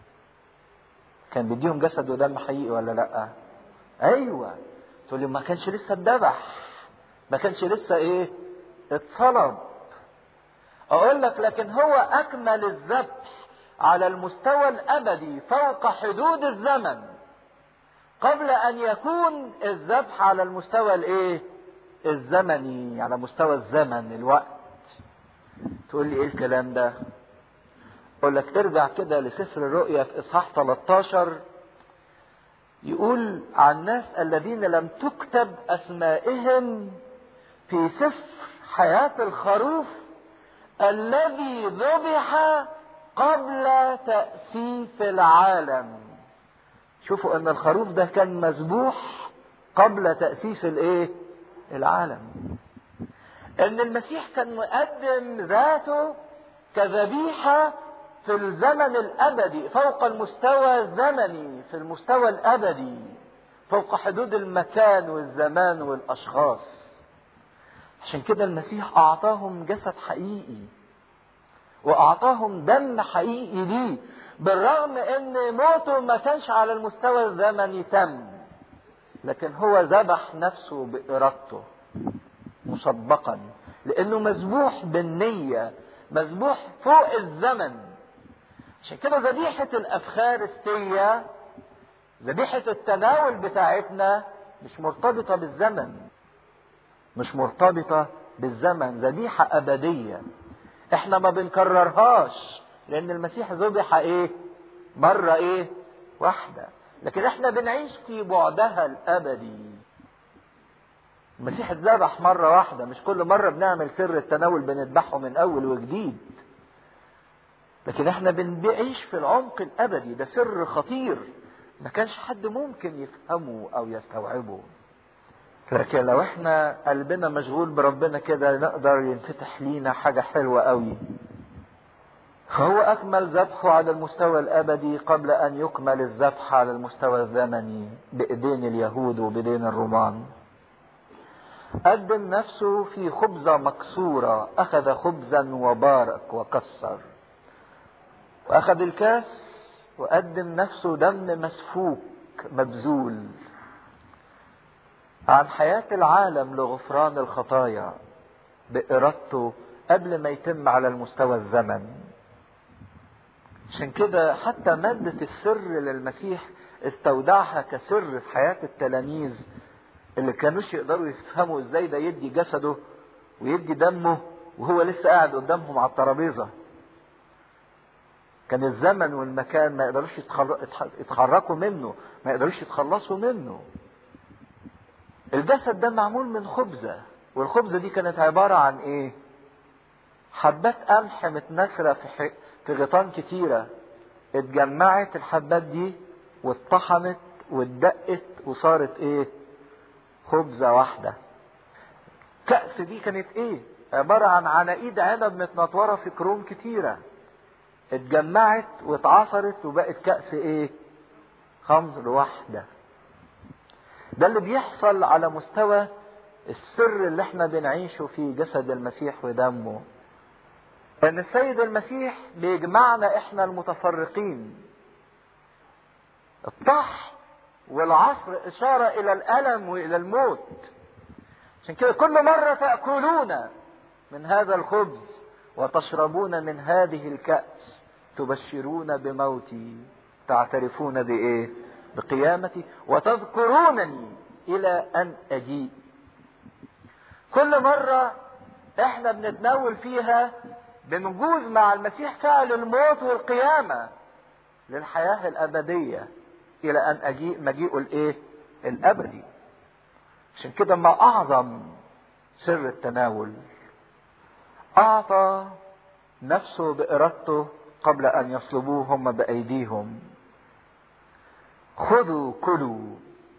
كان بيديهم جسد ودم حقيقي ولا لا؟ ايوه. تقول لي ما كانش لسه اتذبح، ما كانش لسه ايه؟ اتصلب. اقول لك لكن هو اكمل الذبح على المستوى الابدي فوق حدود الزمن قبل ان يكون الذبح على المستوى الايه؟ الزمني، على مستوى الزمن الوقت. تقول لي ايه الكلام ده؟ اقول لك ترجع كده لسفر الرؤيا في اصحاح ثلاثة عشر، يقول عن الناس الذين لم تكتب اسمائهم في سفر حياة الخروف الذي ذبح قبل تأسيس العالم. شوفوا ان الخروف ده كان مذبوح قبل تأسيس الايه؟ العالم. ان المسيح كان مقدم ذاته كذبيحة في الزمن الابدي فوق المستوى الزمني، في المستوى الابدي فوق حدود المكان والزمان والاشخاص. عشان كده المسيح اعطاهم جسد حقيقي واعطاهم دم حقيقي ليه، بالرغم ان موته ما كانش على المستوى الزمني تم، لكن هو ذبح نفسه بارادته مسبقا، لانه مذبوح بالنية، مذبوح فوق الزمن. عشان كده ذبيحة الأفخارستية، ذبيحة التناول بتاعتنا مش مرتبطة بالزمن، مش مرتبطة بالزمن، ذبيحة أبدية احنا ما بنكررهاش، لأن المسيح ذبح ايه؟ مرة ايه؟ واحدة، لكن احنا بنعيش في بعدها الأبدي. المسيح اتذبح مرة واحدة، مش كل مرة بنعمل سر التناول بنذبحه من أول وجديد، لكن احنا بنعيش في العمق الأبدي. ده سر خطير ما كانش حد ممكن يفهمه أو يستوعبه، لكن لو احنا قلبنا مشغول بربنا كده نقدر ينفتح لينا حاجة حلوة قوي. فهو أكمل ذبحه على المستوى الأبدي قبل أن يكمل الذبح على المستوى الزمني بإيدين اليهود وبإيدين الرومان. قدم نفسه في خبزة مكسورة، أخذ خبزا وبارك وكسر، وأخذ الكاس وقدم نفسه دم مسفوك مبذول عن حياة العالم لغفران الخطايا بإرادته قبل ما يتم على المستوى الزمن. عشان كده حتى مادة السر للمسيح استودعها كسر في حياة التلاميذ اللي كانوش يقدروا يفهموا ازاي ده يدي جسده ويدي دمه وهو لسه قاعد قدامهم على الترابيزة. كان الزمن والمكان ما يقدروش يتحركوا منه، ما يقدروش يتخلصوا منه. الجسد ده معمول من خبزة، والخبزة دي كانت عبارة عن ايه؟ حبات قمح متنثرة في في غيطان كتيرة، اتجمعت الحبات دي واتطحنت واتدقت وصارت ايه؟ خبزة واحدة. كأس دي كانت ايه؟ عبارة عن عناقيد عنب متنطورة في كروم كتيرة، اتجمعت واتعصرت وبقت كأس ايه؟ خمر واحدة. ده اللي بيحصل على مستوى السر اللي احنا بنعيشه في جسد المسيح ودمه. ان السيد المسيح بيجمعنا احنا المتفرقين. الطحن والعصر اشارة الى الالم والى الموت. عشان كده كل مرة تأكلون من هذا الخبز وتشربون من هذه الكأس تبشرون بموتي، تعترفون بايه؟ بقيامتي، وتذكرونني الى ان اجيء. كل مرة احنا بنتناول فيها بنجوز مع المسيح فعل الموت والقيامة للحياة الابدية الى ان اجيء، مجيئه الايه؟ الابدي. عشان كده ما اعظم سر التناول، اعطى نفسه بارادته قبل ان يصلبوه هم بايديهم. خذوا كلوا.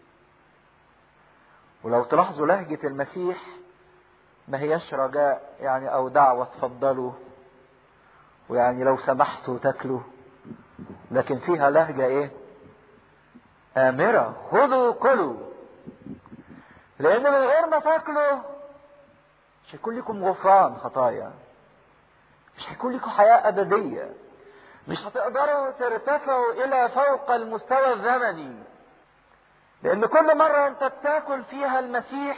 ولو تلاحظوا لهجة المسيح ما هيش رجاء يعني او دعوة تفضلوا ويعني لو سمحتوا تاكلوا، لكن فيها لهجة ايه؟ آمرة. خذوا كلوا، لان من غير ما تاكلوا مش هيكون لكم غفران خطايا، مش هيكون لكم حياة ابدية، مش هتقدروا ترتفعوا الى فوق المستوى الزمني. لان كل مرة انت بتاكل فيها المسيح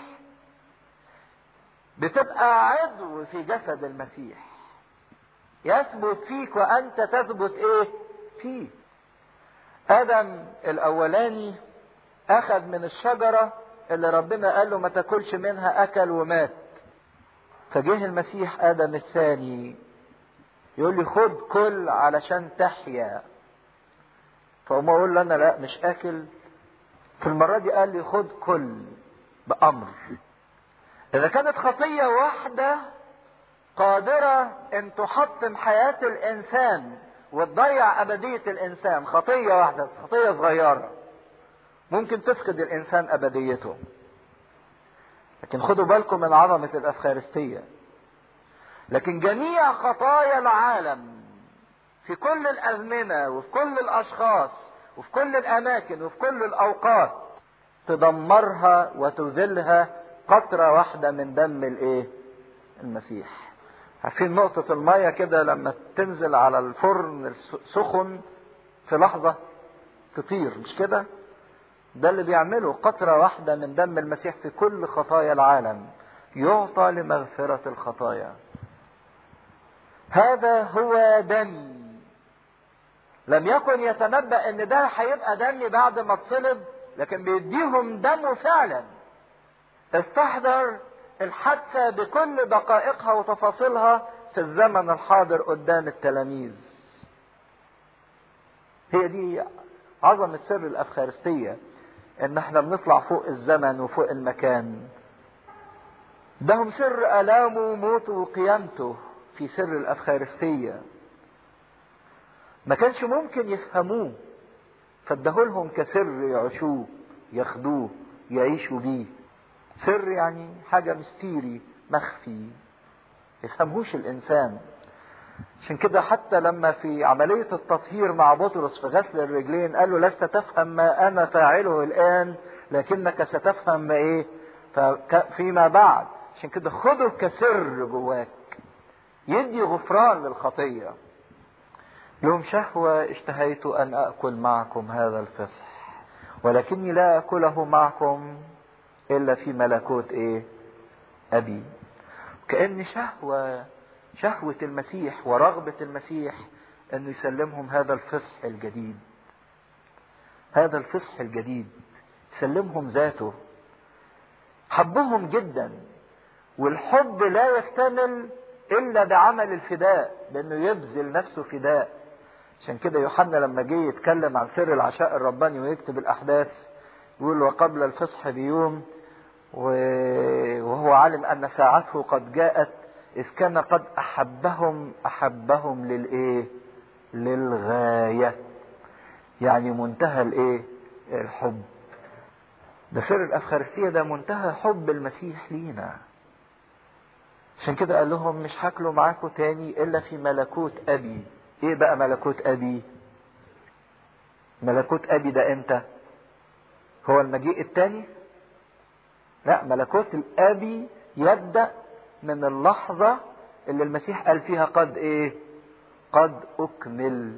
بتبقى عضو في جسد المسيح، يثبت فيك وانت تثبت ايه؟ فيه. ادم الاولاني اخذ من الشجرة اللي ربنا قال له ما تاكلش منها، اكل ومات. فجه المسيح ادم الثاني يقول لي خد كل علشان تحيا. فقوم اقول له انا لا مش اكل. في المرة دي قال لي خد كل بامر. اذا كانت خطية واحدة قادرة ان تحطم حياة الانسان وتضيع ابدية الانسان، خطية واحدة، خطية صغيرة ممكن تفقد الانسان ابديته. لكن خدوا بالكم من عظمة الافخارستية. لكن جميع خطايا العالم في كل الازمنة وفي كل الاشخاص وفي كل الاماكن وفي كل الاوقات تدمرها وتذلها قطرة واحدة من دم الايه؟ المسيح. عارفين نقطة المية كده لما تنزل على الفرن السخن في لحظة تطير، مش كده؟ ده اللي بيعمله قطرة واحدة من دم المسيح في كل خطايا العالم، يعطى لمغفرة الخطايا. هذا هو دم لم يكن يتنبأ ان ده هيبقى دم بعد ما اتصلب، لكن بيديهم دمه فعلا. استحضر الحادثة بكل دقائقها وتفاصيلها في الزمن الحاضر قدام التلاميذ. هي دي عظمة سر الأفخارستية، ان احنا بنطلع فوق الزمن وفوق المكان. ده هم سر آلامه وموته وقيامته في سر الأفخارستية. ما كانش ممكن يفهموه، فادهولهم كسر يعيشوه ياخدوه يعيشوا بيه. سر يعني حاجة مستيري مخفي يفهمهوش الإنسان. عشان كده حتى لما في عملية التطهير مع بطرس في غسل الرجلين قال له لست تفهم ما أنا فاعله الآن، لكنك ستفهم ما إيه فيما بعد. عشان كده خده كسر جواك يدي غفران للخطية. لهم شهوة اشتهيت أن أأكل معكم هذا الفصح، ولكني لا أكله معكم إلا في ملكوت إيه أبي. كأن شهوة شهوة المسيح ورغبة المسيح أنه يسلمهم هذا الفصح الجديد. هذا الفصح الجديد سلمهم ذاته. حبهم جدا، والحب لا يكتمل إلا بعمل الفداء، لأنه يبذل نفسه فداء. عشان كده يوحنا لما جه يتكلم عن سر العشاء الرباني ويكتب الأحداث يقول وقبل الفصح بيوم وهو عالم أن ساعته قد جاءت إذ كان قد أحبهم أحبهم للإيه؟ للغاية. يعني منتهى الإيه؟ الحب. ده سر الأفخارستية، ده منتهى حب المسيح لينا. عشان كده قال لهم مش هاكلوا معاكم تاني إلا في ملكوت أبي. إيه بقى ملكوت أبي؟ ملكوت أبي ده إمتى؟ هو المجيء التاني؟ لا، ملكوت الأبي يبدأ من اللحظة اللي المسيح قال فيها قد إيه؟ قد أكمل.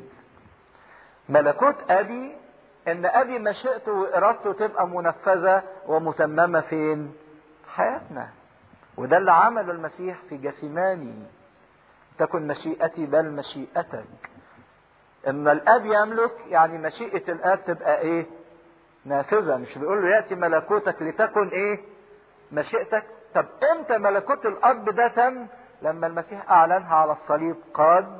ملكوت أبي إن أبي مشيئته وإرادته تبقى منفذة ومتممة فين؟ حياتنا. وده اللي عمله المسيح في جسيماني. تكن مشيئتي بل مشيئتك. إن الأب يملك يعني مشيئة الأب تبقى إيه؟ نافذة. مش بيقول له يأتي ملكوتك لتكن إيه؟ مشيئتك. طب إمتى ملكوت الأب ده تم؟ لما المسيح أعلنها على الصليب قد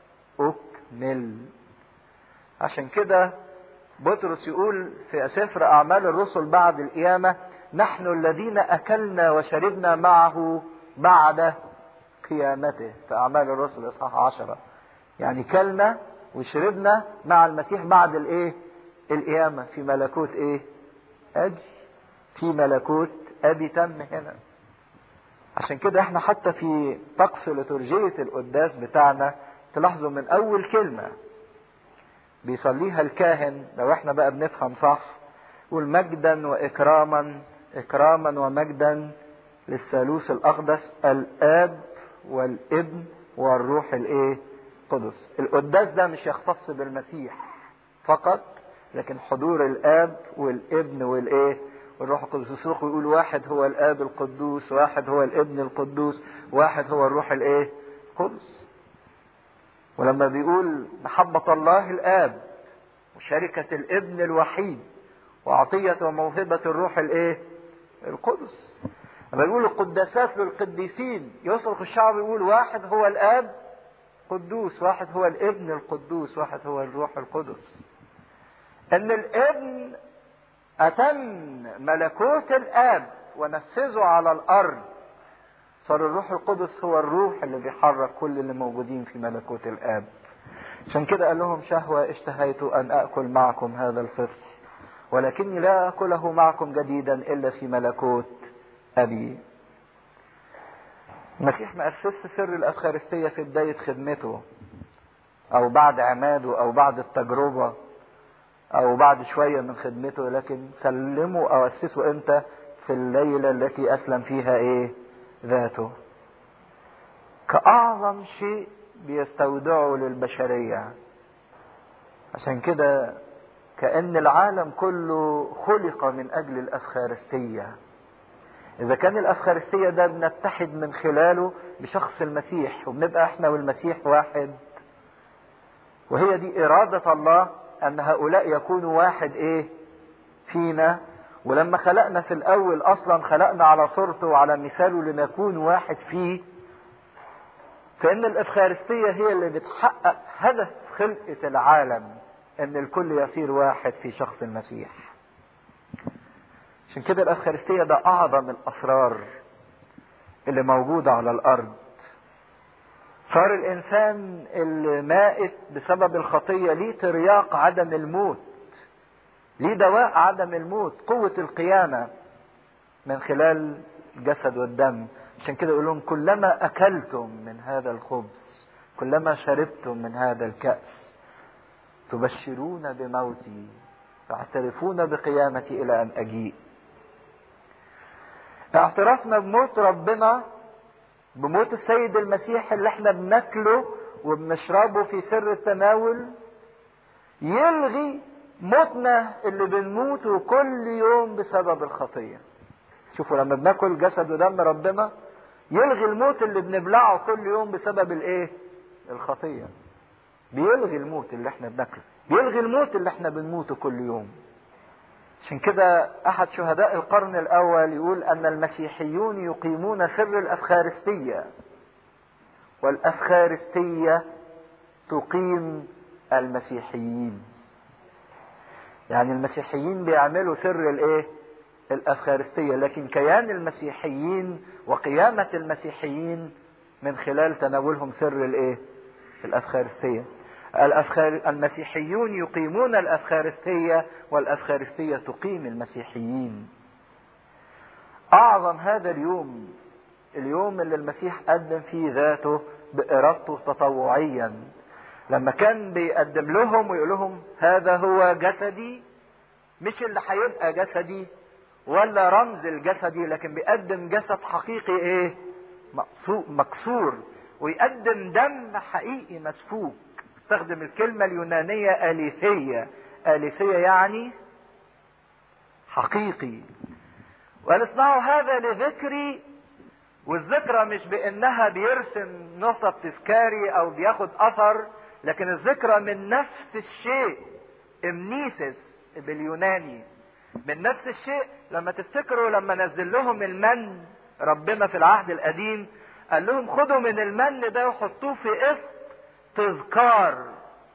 أكمل. عشان كده بطرس يقول في سفر أعمال الرسل بعد القيامة نحن الذين أكلنا وشربنا معه بعد قيامته. في أعمال الرسل إصحاح عشرة. يعني كلنا وشربنا مع المسيح بعد الإيه؟ القيامة. في ملكوت إيه؟ أبي. في ملكوت أبي تم هنا. عشان كده احنا حتى في طقس لترجية القداس بتاعنا تلاحظوا من أول كلمة بيصليها الكاهن لو احنا بقى بنفهم صح يقول مجدا وإكراما إكراما ومجدا للثالوث الأقدس الآب والابن والروح الإيه؟ قدس. القداس ده مش يختص بالمسيح فقط، لكن حضور الآب والابن والإيه؟ والروح القدس. يصرخ ويقول واحد هو الآب القدوس، واحد هو الابن القدوس، واحد هو الروح الإيه؟ قدس. ولما بيقول محبة الله الآب وشركة الابن الوحيد وعطية وموهبة الروح الإيه؟ القدس. لما بيقول القداسات للقديسين يصرخ الشعب يقول واحد هو الآب قدوس، واحد هو الابن القدوس، واحد هو الروح القدس. ان الابن اتم ملكوت الاب ونفذه على الارض، صار الروح القدس هو الروح اللي بيحرك كل اللي موجودين في ملكوت الاب. عشان كده قال لهم شهوة اشتهيت ان اكل معكم هذا الفصح ولكني لا اكله معكم جديدا الا في ملكوت ابي. المسيح ما أسسش سر الأفخارستية في بداية خدمته أو بعد عماده أو بعد التجربة أو بعد شوية من خدمته، لكن سلمه أو أسسه إمتى؟ في الليلة التي أسلم فيها إيه؟ ذاته. كأعظم شيء بيستودعه للبشرية. عشان كده كأن العالم كله خلق من أجل الأفخارستية. إذا كان الأفخارستية ده بنتحد من خلاله بشخص المسيح وبنبقى إحنا والمسيح واحد، وهي دي إرادة الله أن هؤلاء يكونوا واحد إيه فينا. ولما خلقنا في الأول أصلا خلقنا على صورته وعلى مثاله لنكون واحد فيه. فإن الإفخارستية هي اللي بتحقق هدف خلقة العالم، أن الكل يصير واحد في شخص المسيح. عشان كده الإفخارستية ده أعظم الأسرار اللي موجودة على الأرض. صار الإنسان اللي مائت بسبب الخطية ليه ترياق عدم الموت، ليه دواء عدم الموت، قوة القيامة من خلال الجسد والدم. عشان كده يقول لهم كلما أكلتم من هذا الخبز، كلما شربتم من هذا الكأس، تبشرون بموتي تعترفون بقيامتي إلى أن أجيء. اعترافنا بموت ربنا، بموت السيد المسيح اللي احنا بناكله وبنشربه في سر التناول، يلغي موتنا اللي بنموته كل يوم بسبب الخطية. شوفوا لما بناكل جسد ودم ربنا يلغي الموت اللي بنبلعه كل يوم بسبب الايه؟ الخطية. بيلغي الموت اللي احنا بناكله، بيلغي الموت اللي احنا بنموته كل يوم. عشان كده احد شهداء القرن الاول يقول ان المسيحيون يقيمون سر الافخارستية، والافخارستية تقيم المسيحيين. يعني المسيحيين بيعملوا سر الايه؟ الافخارستية، لكن كيان المسيحيين وقيامة المسيحيين من خلال تناولهم سر الايه؟ الافخارستية. الأفخار... المسيحيون يقيمون الافخارستية، والافخارستية تقيم المسيحيين. اعظم هذا اليوم، اليوم اللي المسيح قدم فيه ذاته بارادته تطوعيا، لما كان بيقدم لهم ويقول لهم هذا هو جسدي، مش اللي هيبقى جسدي ولا رمز الجسدي، لكن بيقدم جسد حقيقي ايه؟ مكسور، ويقدم دم حقيقي مسفوك. استخدم الكلمة اليونانية آليثية. آليثية يعني حقيقي. وقال اصنعوا هذا لذكري. والذكرى مش بانها بيرسم نصب تذكاري او بياخد اثر، لكن الذكرى من نفس الشيء. امنيسس باليوناني، من نفس الشيء. لما تفتكروا لما نزل لهم المن ربنا في العهد القديم، قال لهم خدوا من المن ده وحطوه في قسط تذكار.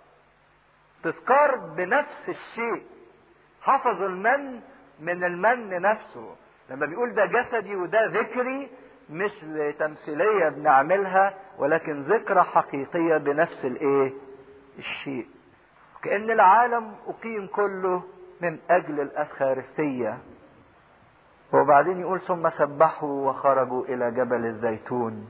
تذكار بنفس الشيء. حفظوا المن من المن نفسه. لما بيقول ده جسدي وده ذكري، مش لتمثيلية بنعملها، ولكن ذكرى حقيقية بنفس الايه؟ الشيء. كأن العالم أقيم كله من أجل الأفخارستية. وبعدين يقول ثم سبحوا وخرجوا إلى جبل الزيتون.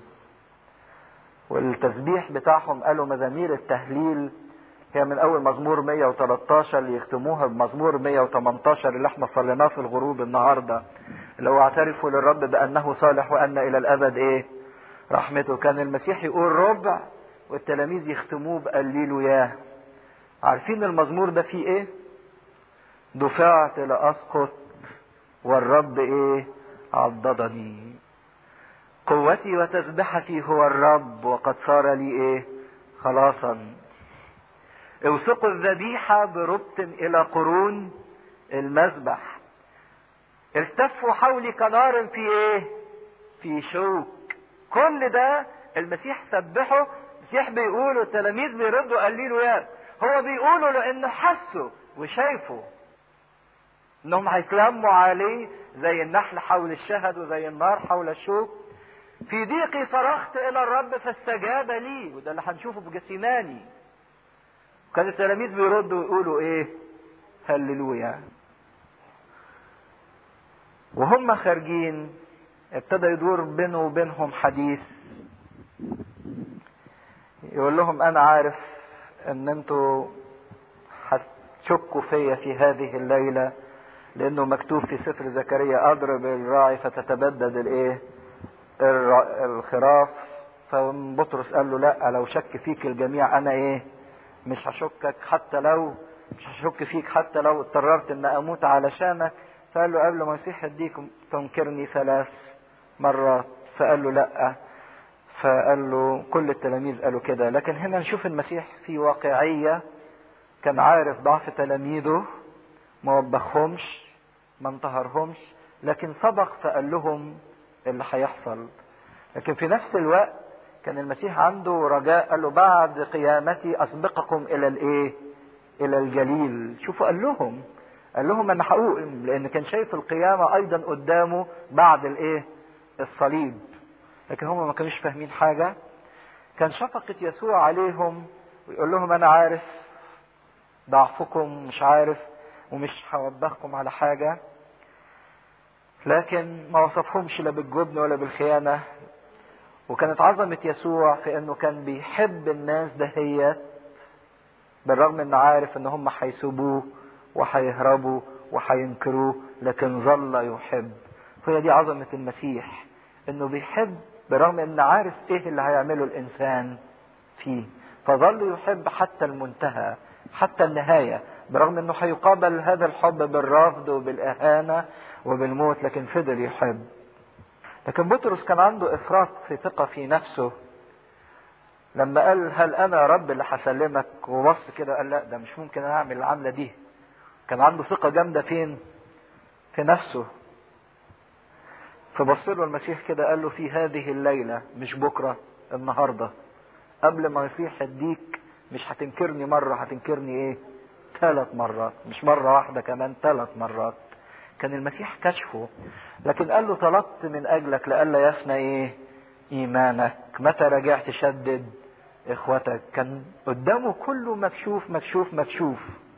والتسبيح بتاعهم قالوا مزامير التهليل هي من أول مزمور مية وتلتاشر اللي يختموها بمزمور مية وتمنتاشر اللي احنا صليناه في الغروب النهارده، اللي هو اعترفوا للرب بأنه صالح وأن إلى الأبد إيه؟ رحمته. كان المسيح يقول ربع والتلاميذ يختموه بقليلوياه. عارفين المزمور ده فيه ايه؟ دفعت لأسقط والرب ايه؟ عضدني. قوتي وتسبحتي هو الرب وقد صار لي ايه؟ خلاصا. اوثقوا الذبيحة بربط الى قرون المذبح. التفوا حولي كنار في ايه؟ في شوك. كل ده المسيح سبحه. المسيح بيقولوا التلاميذ بيردوا قالوا يا هو بيقولوا لانه حسوا وشايفوا انهم هيتلموا عليه زي النحل حول الشهد وزي النار حول الشوك. في ضيقي صرخت الى الرب فاستجاب لي، وده اللي هنشوفه في جسيماني. كان التلاميذ بيردوا ويقولوا ايه؟ هللويا. وهم خارجين ابتدى يدور بينه وبينهم حديث، يقول لهم انا عارف ان انتوا هتشكوا فيا في هذه الليلة، لانه مكتوب في سفر زكريا اضرب الراعي فتتبدد الايه؟ الخراف. فبطرس قال له لا، لو شك فيك الجميع انا ايه؟ مش هشكك، حتى لو مش هشك فيك حتى لو اضطررت ان اموت علشانك. فقال له قبل ما يصيح يديك تنكرني ثلاث مرات. فقال له لا. فقال له كل التلاميذ قالوا كده. لكن هنا نشوف المسيح في واقعية، كان عارف ضعف تلاميذه، ما وبخهمش ما انتهرهمش، لكن سبق فقال لهم اللي هيحصل. لكن في نفس الوقت كان المسيح عنده رجاء، قال له بعد قيامتي اسبقكم الى الايه؟ الى الجليل. شوفوا قال لهم قال لهم انا هقوم، لان كان شايف القيامة ايضا قدامه بعد الايه؟ الصليب. لكن هم ما كانوش فاهمين حاجة. كان شفقة يسوع عليهم ويقول لهم انا عارف ضعفكم، مش عارف ومش هوبخكم على حاجة. لكن ما وصفهمش لا بالجبن ولا بالخيانة. وكانت عظمة يسوع في انه كان بيحب الناس دهيت بالرغم انه عارف ان هم هيسيبوه وهيهربوا وهينكروه، لكن ظل يحب. فهي دي عظمة المسيح، انه بيحب برغم انه عارف ايه اللي هيعمله الانسان فيه، فظل يحب حتى المنتهى، حتى النهاية، برغم انه هيقابل هذا الحب بالرفض وبالاهانة وبالموت، لكن فضل يحب. لكن بطرس كان عنده افراط في ثقة في نفسه، لما قال هل انا رب اللي هسلمك، وبص كده قال لا ده مش ممكن اعمل العملة دي. كان عنده ثقة جامدة فين؟ في نفسه. فبص له المسيح كده قال له في هذه الليلة، مش بكرة، النهاردة قبل ما يصيح الديك مش هتنكرني مرة، هتنكرني ايه؟ ثلاث مرات، مش مرة واحدة، كمان ثلاث مرات. كان المسيح كشفه. لكن قال له طلبت من اجلك لألا يفنى ايه؟ ايمانك. متى رجعت شدد اخوتك. كان قدامه كله مكشوف مكشوف مكشوف.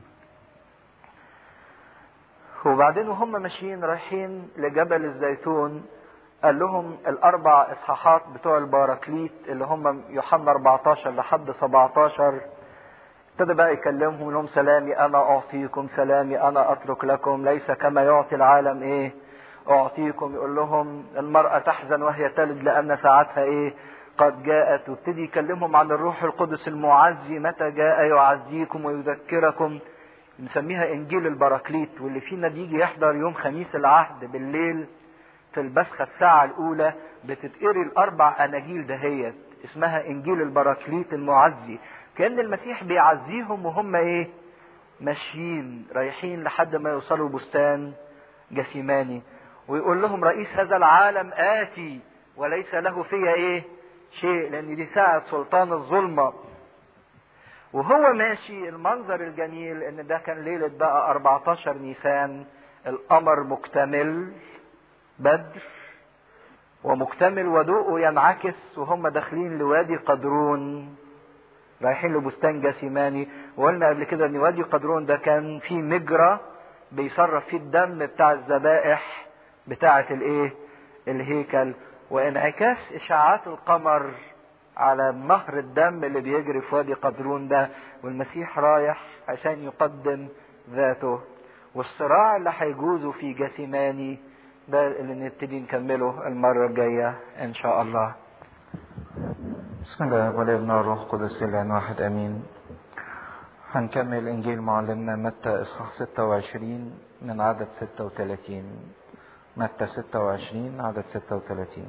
وبعدين وهم ماشيين رايحين لجبل الزيتون، قال لهم الاربع اصحاحات بتوع الباراكليت اللي هم يوحنا أربعتاشر لحد سبعتاشر، ابتدى بقى يكلمهم لهم سلامي انا اعطيكم، سلامي انا اترك لكم، ليس كما يعطي العالم ايه اعطيكم. يقول لهم المرأة تحزن وهي تلد لان ساعتها ايه؟ قد جاءت. وابتدي يكلمهم عن الروح القدس المعزي، متى جاء يعزيكم ويذكركم. نسميها انجيل البراكليت. واللي فينا بيجي يحضر يوم خميس العهد بالليل في البسخة الساعة الاولى بتتقري الاربع اناجيل دهيت، اسمها انجيل البراكليت المعزي. كأن المسيح بيعزيهم وهم ايه؟ ماشيين رايحين لحد ما يوصلوا بستان جثيماني. ويقول لهم رئيس هذا العالم آتي وليس له فيها ايه؟ شيء، لان دي ساعة سلطان الظلمة. وهو ماشي المنظر الجميل ان ده كان ليلة بقى أربعتاشر نيسان، القمر مكتمل بدر ومكتمل وضوءه ينعكس، وهم داخلين لوادي قدرون رايحين لبستان جثيماني. وقلنا قبل كده ان وادي قدرون ده كان فيه مجرى بيصرف فيه الدم بتاع الذبائح بتاعة الايه؟ الهيكل. وانعكاس اشعاعات القمر على نهر الدم اللي بيجري في وادي قدرون ده، والمسيح رايح عشان يقدم ذاته. والصراع اللي هيجوزه في جثيماني ده اللي نبتدي نكمله المرة الجاية ان شاء الله. بسم الله والابن والروح القدس الاله واحد امين. هنكمل انجيل معلمنا متى اصحاح ستة وعشرين من عدد ستة وثلاثين. متى ستة وعشرين عدد ستة وثلاثين.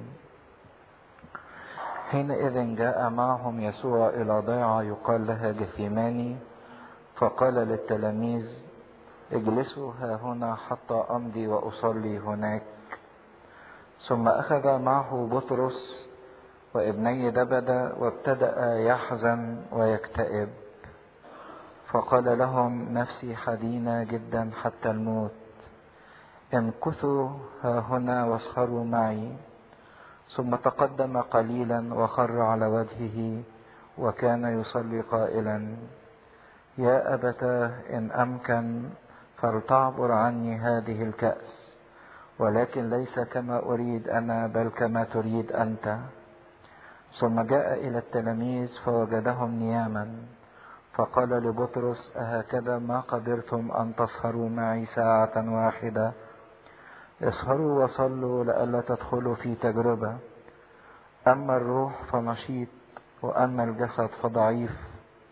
حينئذ جاء معهم يسوع الى ضيعة يقال لها جثيماني، فقال للتلاميذ اجلسوا ها هنا حتى امضي واصلي هناك. ثم اخذ معه بطرس وابني دبدة وابتدأ يحزن ويكتئب، فقال لهم نفسي حزينة جدا حتى الموت، امكثوا ها هنا واسهروا معي. ثم تقدم قليلا وخر على وجهه وكان يصلي قائلا يا أبتاه إن أمكن فلتعبر عني هذه الكأس، ولكن ليس كما أريد أنا بل كما تريد أنت. ثم جاء إلى التلاميذ فوجدهم نياما، فقال لبطرس أهكذا ما قدرتم أن تسهروا معي ساعة واحدة؟ اسهروا وصلوا لئلا تدخلوا في تجربة. أما الروح فنشيط وأما الجسد فضعيف.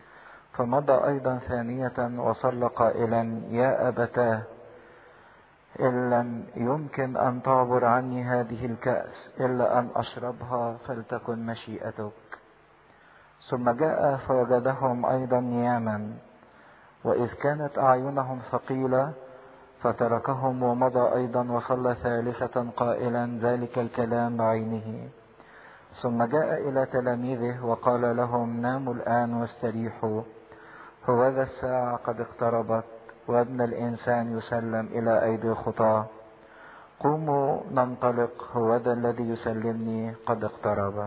فمضى أيضا ثانية وصلى قائلا يا أبتاه إن لم يمكن أن تعبر عني هذه الكأس إلا أن أشربها فلتكن مشيئتك. ثم جاء فوجدهم أيضا نياما، وإذ كانت أعينهم ثقيلة فتركهم ومضى أيضا وصلى ثالثة قائلا ذلك الكلام بعينه. ثم جاء إلى تلاميذه وقال لهم ناموا الآن واستريحوا، هوذا الساعة قد اقتربت وابن الإنسان يسلم إلى أيدي الخطاة. قوموا ننطلق، هوذا الذي يسلمني قد اقترب.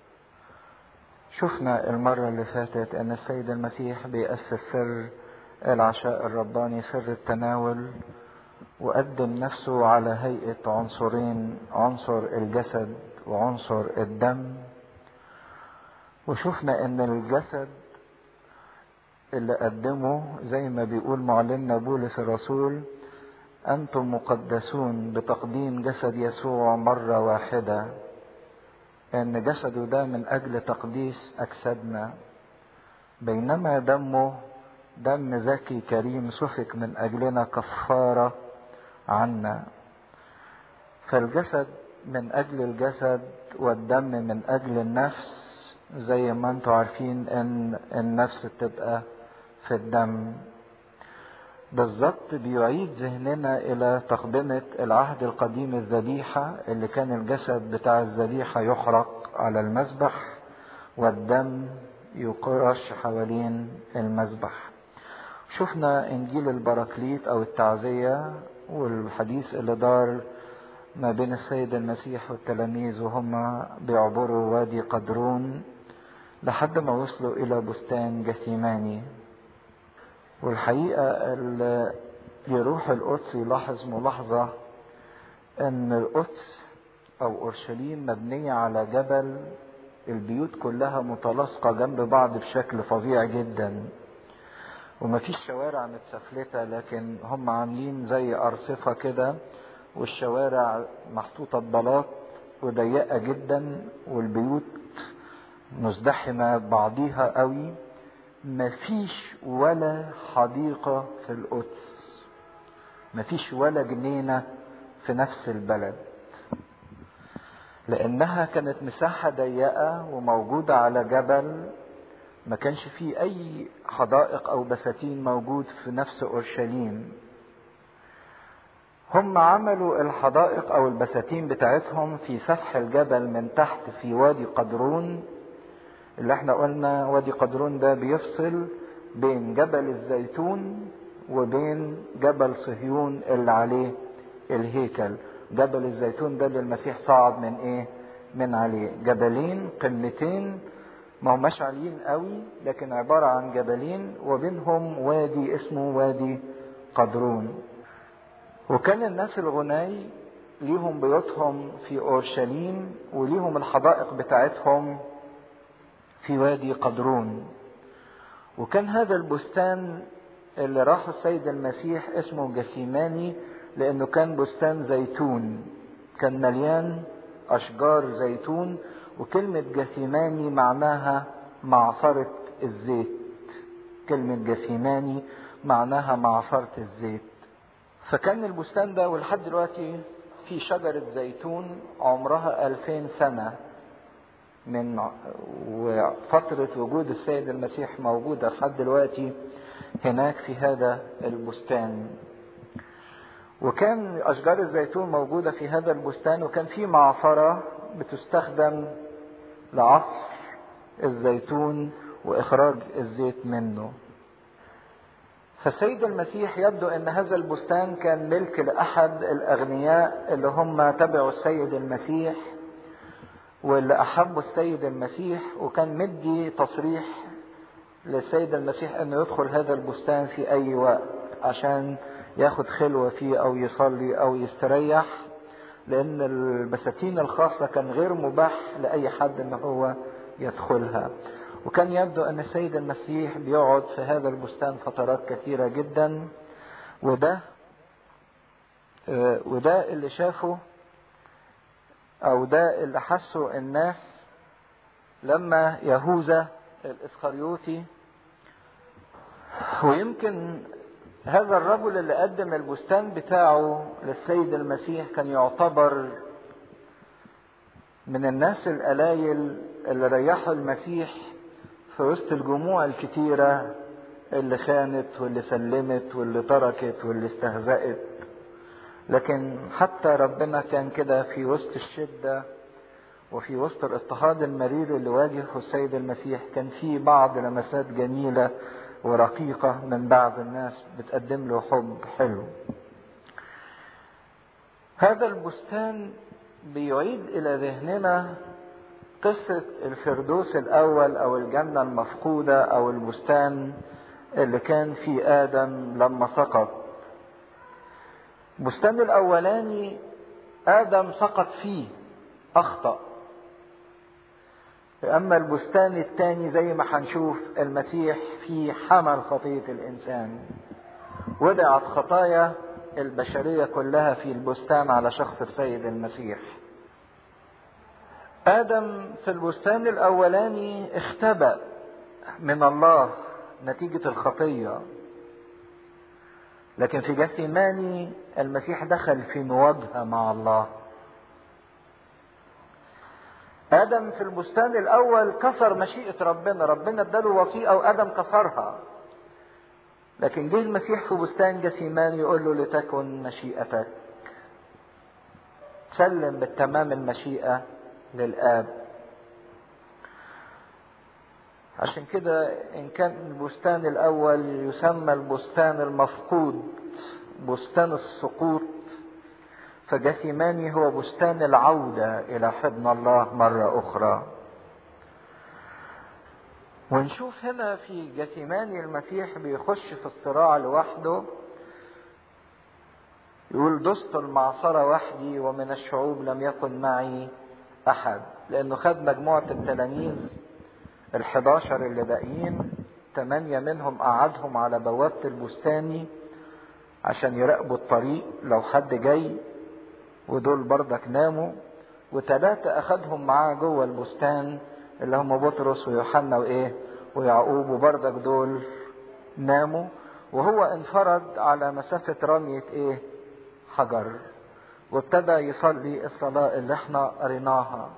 شفنا المرة اللي فاتت أن السيد المسيح بيأسس سر العشاء الرباني، سر التناول، وقدم نفسه على هيئة عنصرين، عنصر الجسد وعنصر الدم. وشفنا أن الجسد اللي قدمه زي ما بيقول معلمنا بولس الرسول أنتم مقدسون بتقديم جسد يسوع مرة واحدة، أن جسده ده من أجل تقديس أجسادنا، بينما دمه دم زكي كريم سفك من أجلنا كفارة عنا. فالجسد من أجل الجسد والدم من أجل النفس، زي ما انتم عارفين أن النفس بتبقى في الدم. بالضبط بيعيد ذهننا إلى تقدمة العهد القديم الذبيحة، اللي كان الجسد بتاع الذبيحة يحرق على المذبح والدم يقرش حوالين المذبح. شفنا إنجيل البراكليت أو التعزية والحديث اللي دار ما بين السيد المسيح والتلاميذ وهم بيعبروا وادي قدرون لحد ما وصلوا إلى بستان جثيماني. والحقيقة اللي يروح القدس يلاحظ ملاحظة أن القدس أو أورشليم مبنية على جبل، البيوت كلها متلاصقة جنب بعض بشكل فظيع جدا، ومفيش شوارع متسفلتة، لكن هم عاملين زي أرصفة كده، والشوارع محطوطة ببلاط وضيقة جدا، والبيوت مزدحمة بعضيها قوي. مفيش ولا حديقة في القدس، مفيش ولا جنينة في نفس البلد، لأنها كانت مساحة ضيقة وموجودة على جبل، ما كانش فيه أي حدائق أو بساتين موجود في نفس أورشليم. هم عملوا الحدائق أو البساتين بتاعتهم في سفح الجبل من تحت في وادي قدرون، اللي احنا قلنا وادي قدرون ده بيفصل بين جبل الزيتون وبين جبل صهيون اللي عليه الهيكل. جبل الزيتون ده اللي المسيح صعد من ايه؟ من عليه. جبلين قمتين ما هماش عاليين قوي، لكن عبارة عن جبلين وبينهم وادي اسمه وادي قدرون. وكان الناس الغني ليهم بيوتهم في أورشليم وليهم الحدائق بتاعتهم في وادي قدرون. وكان هذا البستان اللي راح السيد المسيح اسمه جثيماني، لأنه كان بستان زيتون، كان مليان أشجار زيتون. وكلمة جثيماني معناها معصرة الزيت، كلمة جثيماني معناها معصرة الزيت. فكان البستان ده ولحد دلوقتي في شجرة زيتون عمرها ألفين سنة من وفترة وجود السيد المسيح موجودة لحد دلوقتي هناك في هذا البستان. وكان أشجار الزيتون موجودة في هذا البستان، وكان في معصرة بتستخدم لعصر الزيتون وإخراج الزيت منه. فالسيد المسيح يبدو أن هذا البستان كان ملك لأحد الأغنياء اللي هم تبعوا السيد المسيح واللي أحبوا السيد المسيح، وكان مدي تصريح للسيد المسيح أنه يدخل هذا البستان في أي وقت عشان ياخد خلوة فيه أو يصلي أو يستريح، لأن البساتين الخاصة كان غير مباح لأي حد أنه هو يدخلها. وكان يبدو أن السيد المسيح بيقعد في هذا البستان فترات كثيرة جدا. وده وده اللي شافه أو ده اللي حسه الناس لما يهوذا الإسخريوطي، ويمكن هذا الرجل اللي قدم البستان بتاعه للسيد المسيح كان يعتبر من الناس القلائل اللي ريحوا المسيح في وسط الجموع الكتيرة اللي خانت واللي سلمت واللي تركت واللي استهزأت. لكن حتى ربنا كان كده في وسط الشدة وفي وسط الاضطهاد المرير اللي واجهه السيد المسيح كان في بعض لمسات جميلة ورقيقة من بعض الناس بتقدم له حب حلو. هذا البستان بيعيد إلى ذهننا قصة الفردوس الأول أو الجنة المفقودة أو البستان اللي كان فيه آدم لما سقط. البستان الأولاني آدم سقط فيه، أخطأ. أما البستان الثاني زي ما هنشوف المسيح فيه حمل خطية الإنسان، وضعت خطايا البشرية كلها في البستان على شخص السيد المسيح. آدم في البستان الأولاني اختبأ من الله نتيجة الخطية، لكن في جثيماني المسيح دخل في مواجهة مع الله. آدم في البستان الأول كسر مشيئة ربنا، ربنا اداله وصية وآدم كسرها، لكن جه المسيح في بستان جثيماني يقول له لتكن مشيئتك، سلم بالتمام المشيئة للآب. عشان كده إن كان البستان الأول يسمى البستان المفقود، بستان السقوط، فجثيماني هو بستان العودة إلى حضن الله مرة أخرى. ونشوف هنا في جثيماني المسيح بيخش في الصراع لوحده، يقول دست المعصرة وحدي ومن الشعوب لم يكن معي أحد، لأنه خد مجموعة التلاميذ الحداشر اللي باقيين، ثمانية منهم قعدهم على بوابة البستاني عشان يراقبوا الطريق لو حد جاي، ودول برضك ناموا، وثلاثة أخدهم معاه جوه البستان اللي هم بطرس ويوحنا وإيه ويعقوب، وبرضك دول ناموا، وهو انفرد على مسافة رمية إيه حجر، وابتدى يصلي الصلاة اللي احنا قريناها.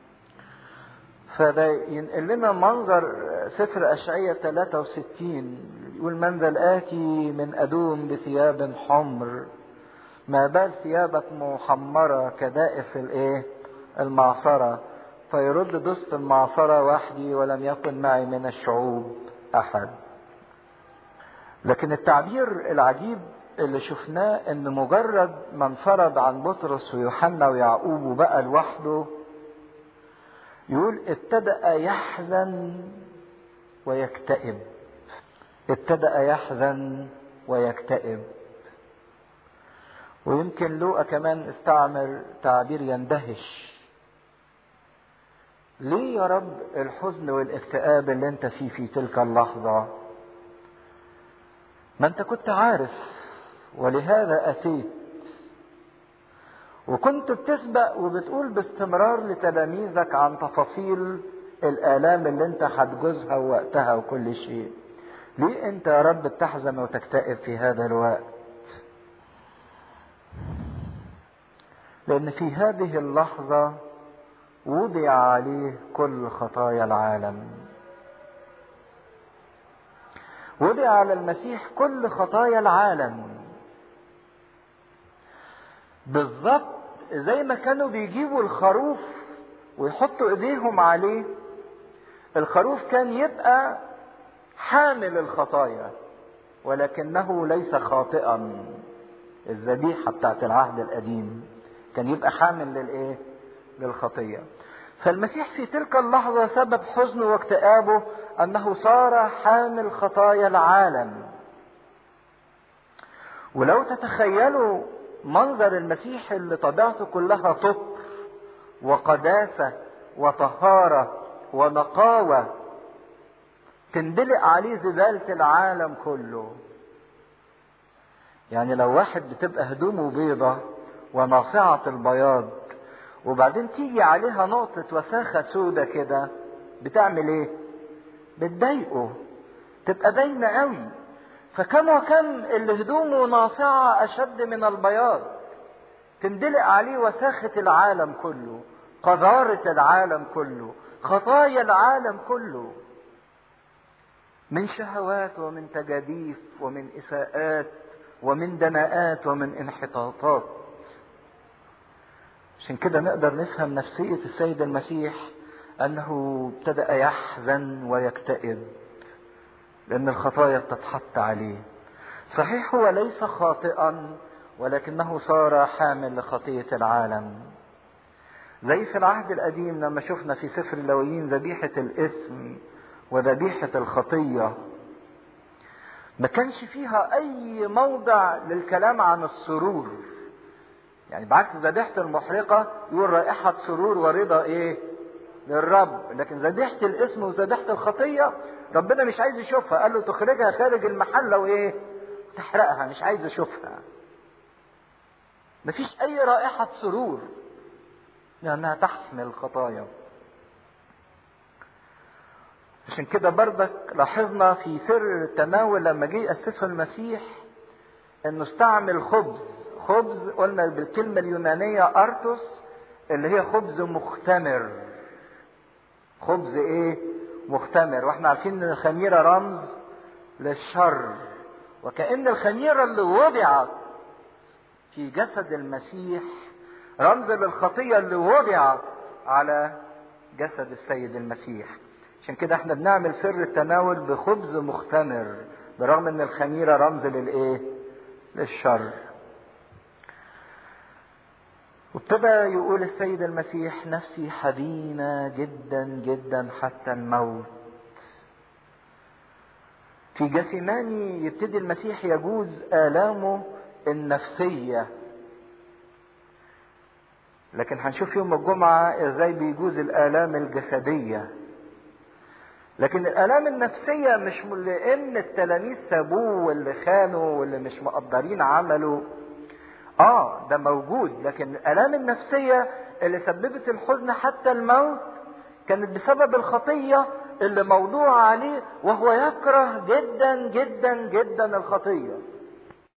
فده ينقل لنا منظر سفر أشعية ثلاثة وستين، يقول من ذا الآتي من أدوم بثياب حمر، ما بال ثيابك محمرة كدائس الايه المعصرة، فيرد دست المعصرة وحدي ولم يكن معي من الشعوب أحد. لكن التعبير العجيب اللي شفناه ان مجرد ما انفرد عن بطرس ويوحنا ويعقوب وبقى لوحده، يقول ابتدأ يحزن ويكتئب، ابتدأ يحزن ويكتئب. ويمكن لوقا كمان استعمل تعبير يندهش. ليه يا رب الحزن والاكتئاب اللي انت فيه في تلك اللحظة؟ ما انت كنت عارف، ولهذا أتيت، وكنت بتسبق وبتقول باستمرار لتلاميذك عن تفاصيل الآلام اللي انت هتجوزها ووقتها وكل شيء. ليه انت يا رب بتحزن وتكتئب في هذا الوقت؟ لأن في هذه اللحظة وضع عليه كل خطايا العالم، وضع على المسيح كل خطايا العالم. بالضبط زي ما كانوا بيجيبوا الخروف ويحطوا ايديهم عليه، الخروف كان يبقى حامل الخطايا ولكنه ليس خاطئا. الذبيحة بتاعت العهد القديم كان يبقى حامل للايه؟ للخطية. فالمسيح في تلك اللحظة سبب حزنه واكتئابه انه صار حامل خطايا العالم. ولو تتخيلوا منظر المسيح اللي طبيعته كلها طهر وقداسة وطهارة ونقاوة، تندلق عليه زبالة العالم كله. يعني لو واحد بتبقى هدومه بيضة وناصعة البياض وبعدين تيجي عليها نقطة وساخة سودة كده، بتعمل ايه؟ بتضايقه، تبقى باينة قوي. فكم وكم اللي هدومه ناصعة أشد من البياض، تندلق عليه وساخة العالم كله، قذارة العالم كله، خطايا العالم كله، من شهوات ومن تجاديف ومن إساءات ومن دناءات ومن انحطاطات. عشان كده نقدر نفهم نفسية السيد المسيح أنه ابتدأ يحزن ويكتئب لأن الخطايا بتتحط عليه. صحيح هو ليس خاطئا، ولكنه صار حامل لخطية العالم. زي في العهد القديم لما شفنا في سفر اللاويين ذبيحة الإثم وذبيحة الخطية، ما كانش فيها أي موضع للكلام عن السرور. يعني بعكس ذبيحة المحرقة يقول رائحة سرور ورضا إيه للرب، لكن ذبيحة الإثم وذبيحة الخطية ربنا مش عايز يشوفها، قال له تخرجها خارج المحلة وإيه تحرقها، مش عايز يشوفها. مفيش أي رائحة سرور لأنها تحمل خطايا. عشان كده بردك لاحظنا في سر التناول لما جه يأسسه المسيح انه استعمل خبز. خبز قلنا بالكلمة اليونانية ارتوس اللي هي خبز مختمر. خبز ايه مختمر، واحنا عارفين ان الخميرة رمز للشر، وكأن الخميرة اللي وضعت في جسد المسيح رمز للخطية اللي وضعت على جسد السيد المسيح. عشان كده احنا بنعمل سر التناول بخبز مختمر، برغم ان الخميرة رمز للايه للشر. وابتدى يقول السيد المسيح نفسي حزينة جدا جدا حتى الموت. في جثيماني يبتدي المسيح يجوز آلامه النفسية، لكن هنشوف يوم الجمعة ازاي بيجوز الآلام الجسدية. لكن الآلام النفسية مش لأن التلاميذ سابوه واللي خانوا واللي مش مقدرين عمله، اه ده موجود، لكن الآلام النفسية اللي سببت الحزن حتى الموت كانت بسبب الخطية اللي موضوع عليه، وهو يكره جدا جدا جدا الخطية.